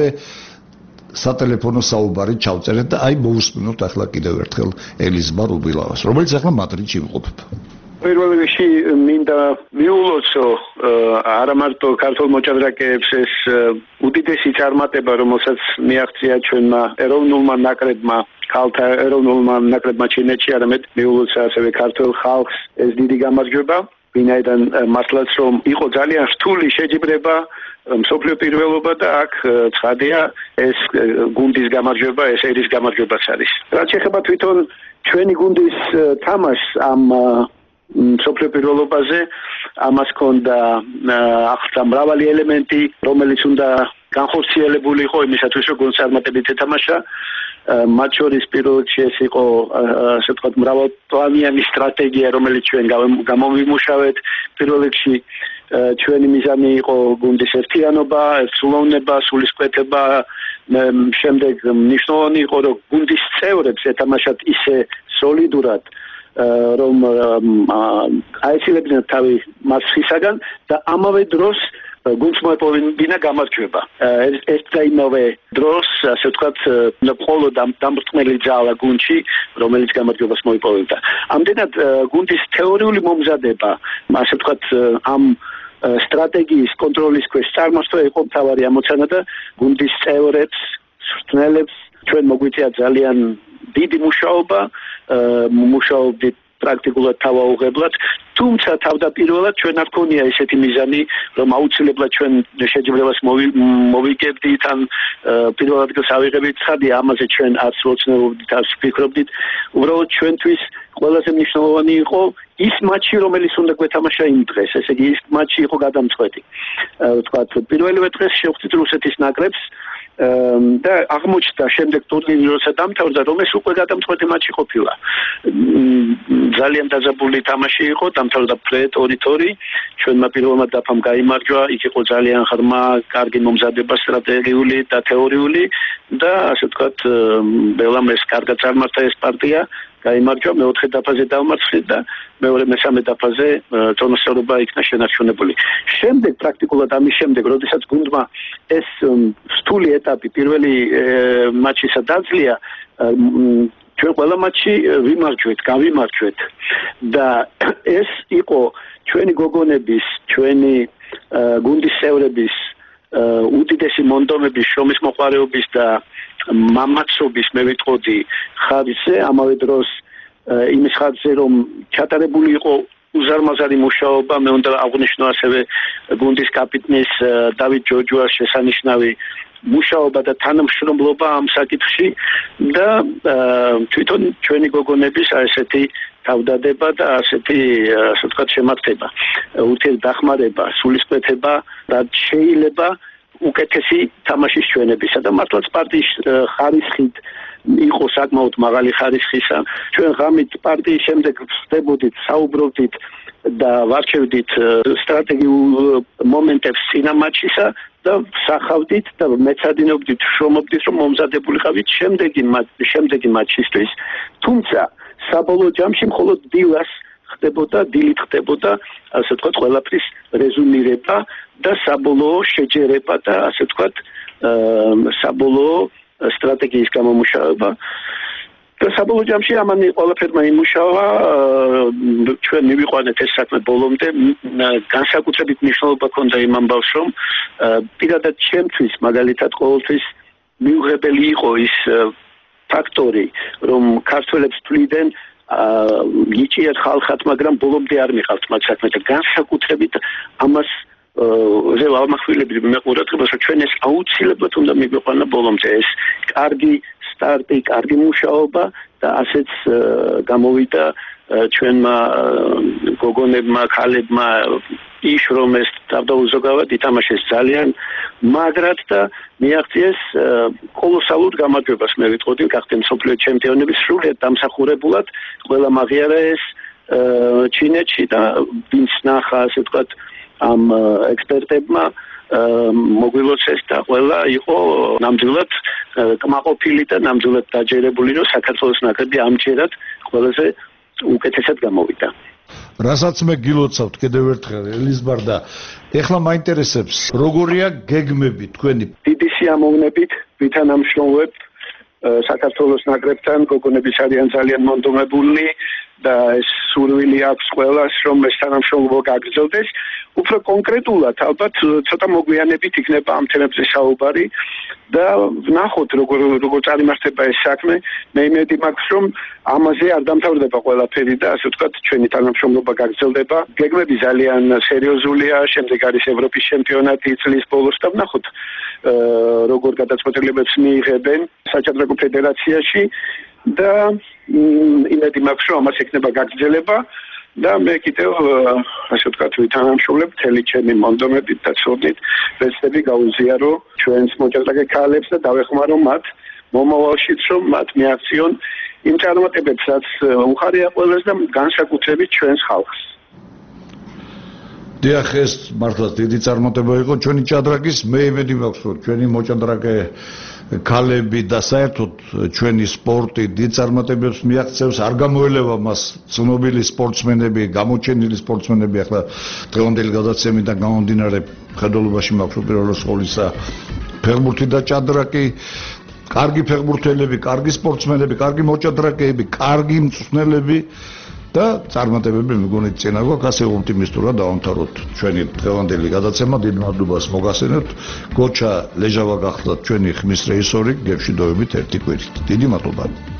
სატელეფონო საუბარი ჩავწერეთ და აი მოусმინოთ ახლა კიდევ ერთხელ ელიზბარ უბილავას, რომელიც ახლა მადრიდში იმყოფება. პირველ რიგში მინდა მიულოცო არა მარტო ქართულ მოჭადრაკეებს ეს უდიდესი წარმატება, რომელსაც მიაღწია ჩვენმა ეროვნულმა ნაკრებმა, ქალთა ეროვნულმა ნაკრებმა ჩინეთში, არამედ მიულოცა ასევე ქართულ ხალხს ეს დიდი გამარჯვება, ვინაიდან მართლაც რომ იყო ძალიან რთული შეჯიბრება, მსოფლიო პირველობა და აქ ცხადია ეს გუნდის გამარჯვება, ეს ერის გამარჯვებაც არის. რაც შეეხება თვითონ ჩვენი გუნდის თამაშს ამ მსოფლიო პირველობაზე, ამას ჰქონდა ახლა მრავალი ელემენტი, რომელიც უნდა განხორციელებული იყო იმისათვის, რომ გუნდს წარმატებით ეთამაშა. მათ შორის პირველ რიგში ეს იყო ასე ვთქვათ მრავალპლანიანი სტრატეგია, რომელიც ჩვენ გამოვიმუშავეთ. პირველ რიგში ჩვენი მიზანი იყო გუნდის ერთიანობა, ერთსულოვნება, სულისკვეთება. შემდეგ მნიშვნელოვანი იყო, რომ გუნდის წევრებს ეთამაშათ ისე სოლიდურად, რომ აეცილებდნენ თავი მარცხისაგან და ამავე დროს გუნდს მოეპოვებინა გამარჯვება. ეს და იმავე დროს, ასე ვთქვათ, მხოლოდ დამრტყმელი ძალა გუნდში, რომელიც გამარჯვებას მოიპოვებდა. ამდენად გუნდის თეორიული მომზადება, ასე ვთქვათ, ამ სტრატეგიის კონტროლის ქვეშ წარმართვა იყო მთავარი ამოცანა და გუნდის წევრებს, მწვრთნელებს ჩვენ მოგვიწია ძალიან დიდი მუშაობა, მუშაობდით პრაქტიკულად თავაუღებლად, თუმცა თავდაპირველად ჩვენ არ გქონია ესეთი მიზანი, რომ აუცილებლად ჩვენ შეჯიბრებას მოვიგებდით, ან პირველ ადგილს ავიღებდით. ცხადია, ამაზე ჩვენ არც ვოცნებობდით, არც ვფიქრობდით. უბრალოდ ჩვენთვის ყველაზე მნიშვნელოვანი იყო ის მატჩი, რომელიც უნდა გვეთამაშა იმ დღეს, ესე იგი ის მატჩი იყო გადამწყვეტი. ვთქვათ, პირველივე დღეს შევხვდით რუსეთის ნაკრებს და აღმოჩნდა შემდეგ ტურნირი როცა დამთავრდა, რომ ეს უკვე გადამწყვეტი მატჩი ყოფილა. ძალიან დაძაბული თამაში იყო, დამთავრდა ფრედ ორი ორი, ჩვენმა პირველმა დაფამ გაიმარჯვა, იქ იყო ძალიან ღრმა, კარგი მომზადება სტრატეგიული და თეორიული და ასე ვთქვათ, ბელამ ეს კარგად წარმართა ეს პარტია. გაიმარჯვა, მეოთხე დაფაზე დავმარცხეთ და მეორე მესამე დაფაზე წონასწორობა იქნა შენარჩუნებული. შემდეგ პრაქტიკულად ამის შემდეგ, როდესაც გუნდმა ეს რთული ეტაპი პირველი მატჩისა დაძლია, ჩვენ ყველა მატჩი ვიმარჯვეთ, გავიმარჯვეთ და ეს იყო ჩვენი გოგონების, ჩვენი გუნდის წევრების უდიდესი მონდომების, შრომის მოყვარეობის და მამაცობის მე ვიტყოდი ხარჯზე, ამავე დროს იმის ხარჯზე, რომ ჩატარებული იყო უზარმაზარი მუშაობა, მე უნდა აღვნიშნო ასევე გუნდის კაპიტნის დავით ჯოჯუას შესანიშნავი მუშაობა და თანამშრომლობა ამ საკითხში და თვითონ ჩვენი გოგონების ასეთი თავდადება და ასეთი ასე ვთქვათ შემართება, ურთიერთდახმარება, სულისკვეთება, რაც შეიძლება უკეთესი თამაშის ჩვენებისა და მართლაც პარტიის ხარისხით იყო საკმაოდ მაღალი ხარისხისა. ჩვენ ღამით პარტიის შემდეგ ვხდებოდით, საუბრობდით და ვარჩევდით სტრატეგიულ მომენტებს წინა მატჩისა და სახავდით და მეცადინეობდით, შრომობდით, რომ მომზადებულიყავით შემდეგი შემდეგი მატჩისთვის. თუმცა საბოლოო ჯამში მხოლოდ დილას ხდებოდა, დილით ხდებოდა, ასე ვთქვათ, ყველაფრის რეზუმირება და საბოლოო შეჯერება და ასე ვთქვათ, საბოლოო სტრატეგიის გამომუშავება. და საბოლოო ჯამში ამან ყველაფერმა იმუშავა, ჩვენ მივიყვანეთ ეს საქმე ბოლომდე, განსაკუთრებით მნიშვნელობა ჰქონდა იმ ამბავს, რომ პირადად ჩემთვის მაგალითად ყოველთვის მიუღებელი იყო ის ფაქტორი, რომ ქართველებს თვლიდნენ გიჭიათ ხალხად, მაგრამ ბოლომდე არ მიყავთ მათ საქმე და განსაკუთრებით ამას ზე ვამახვილებდი მე ყურადღებას, რომ ჩვენ ეს აუცილებლად უნდა მიგვიყვანა ბოლომდე ეს კარგი სტარტი, კარგი მუშაობა და ასეც გამოვიდა ჩვენმა გოგონებმა, ქალებმა ის რომ ეს თავდაუზოგავად ითამაშეს ძალიან მაგრად და მიაღწიეს კოლოსალურ გამარჯვებას. მე ვიტყოდი, გახდნენ მსოფლიო ჩემპიონების სრულიად დამსახურებულად, ყველა მაღიარა ეს ჩინეთში და ვინც ნახა, ასე ვთქვათ, ამ ექსპერტებმა მოგვილოცეს და ყველა იყო ნამდვილად კმაყოფილი და ნამდვილად დაჯერებული, რომ საქართველოს ნაკრები ამჯერად ყველაზე უკეთესად გამოვიდა. რასაც მე გილოცავთ კიდევ ერთხელ ელიზბარ და ეხლა მაინტერესებს როგორია გეგმები თქვენი? დიდი სიამოვნებით ვითანამშრომლებ საქართველოს ნაკრებთან, გოგონების არიან ძალიან მონდომებული და ეს სურვილი აქვს ყველას, რომ ეს თანამშრომლობა გაგრძელდეს. უფრო კონკრეტულად ალბათ ცოტა მოგვიანებით იქნება ამ თემებზე საუბარი და ვნახოთ როგორ როგორ წარიმართება ეს საქმე. მე იმედი მაქვს, რომ ამაზე არ დამთავრდება ყველაფერი და ასე ვთქვათ, ჩვენი თანამშრომლობა გაგრძელდება. გეგმები ძალიან სერიოზულია, შემდეგ არის ევროპის ჩემპიონატი წლის ბოლოს და ვნახოთ როგორ გადაწყვეტილებებს მიიღებენ საჭადრაკო ფედერაციაში და იმედი მაქვს, რომ ამას ექნება გაგრძელება და მე კიდევ ასე ვთქვათ, ვითანამშრომლებ მთელი ჩემი მონდომებით და ცოდნით, ვეცდები გაუზიარო ჩვენს მოჭადრაკე ქალებს და დავეხმარო მათ მომავალშიც, რომ მათ მიაქციონ იმ წარმატებებს, რაც უხარია ყველას და განსაკუთრებით ჩვენს ხალხს. დიახ, ეს მართლაც დიდი წარმატება იყო ჩვენი ჭადრაკის. მე იმედი მაქვს, რომ ჩვენი მოჭადრაკე ქალები და საერთოდ ჩვენი სპორტი დიდ წარმატებებს მიაღწევს, არ გამოელევა მას ცნობილი სპორტსმენები, გამოჩენილი სპორტსმენები. ახლა დღევანდელი გადაცემიდან გამომდინარე ხედველობაში მაქვს უპირველეს ყოვლისა ფეხბურთი და ჭადრაკი, კარგი ფეხბურთელები, კარგი სპორტსმენები, კარგი მოჭადრაკეები, კარგი მწვრთნელები და წარმატებები მეგონი წინა გვაქვს. ასე ოპტიმისტურად დავამთავროთ ჩვენი დღევანდელი გადაცემა. დიდ მადლობას მოგასცემთ. გოჩა ლეჟავა გახლდათ ჩვენი ხმის რეჟისორი, გემშვიდობებით ერთი კვირით. დიდი მადლობა.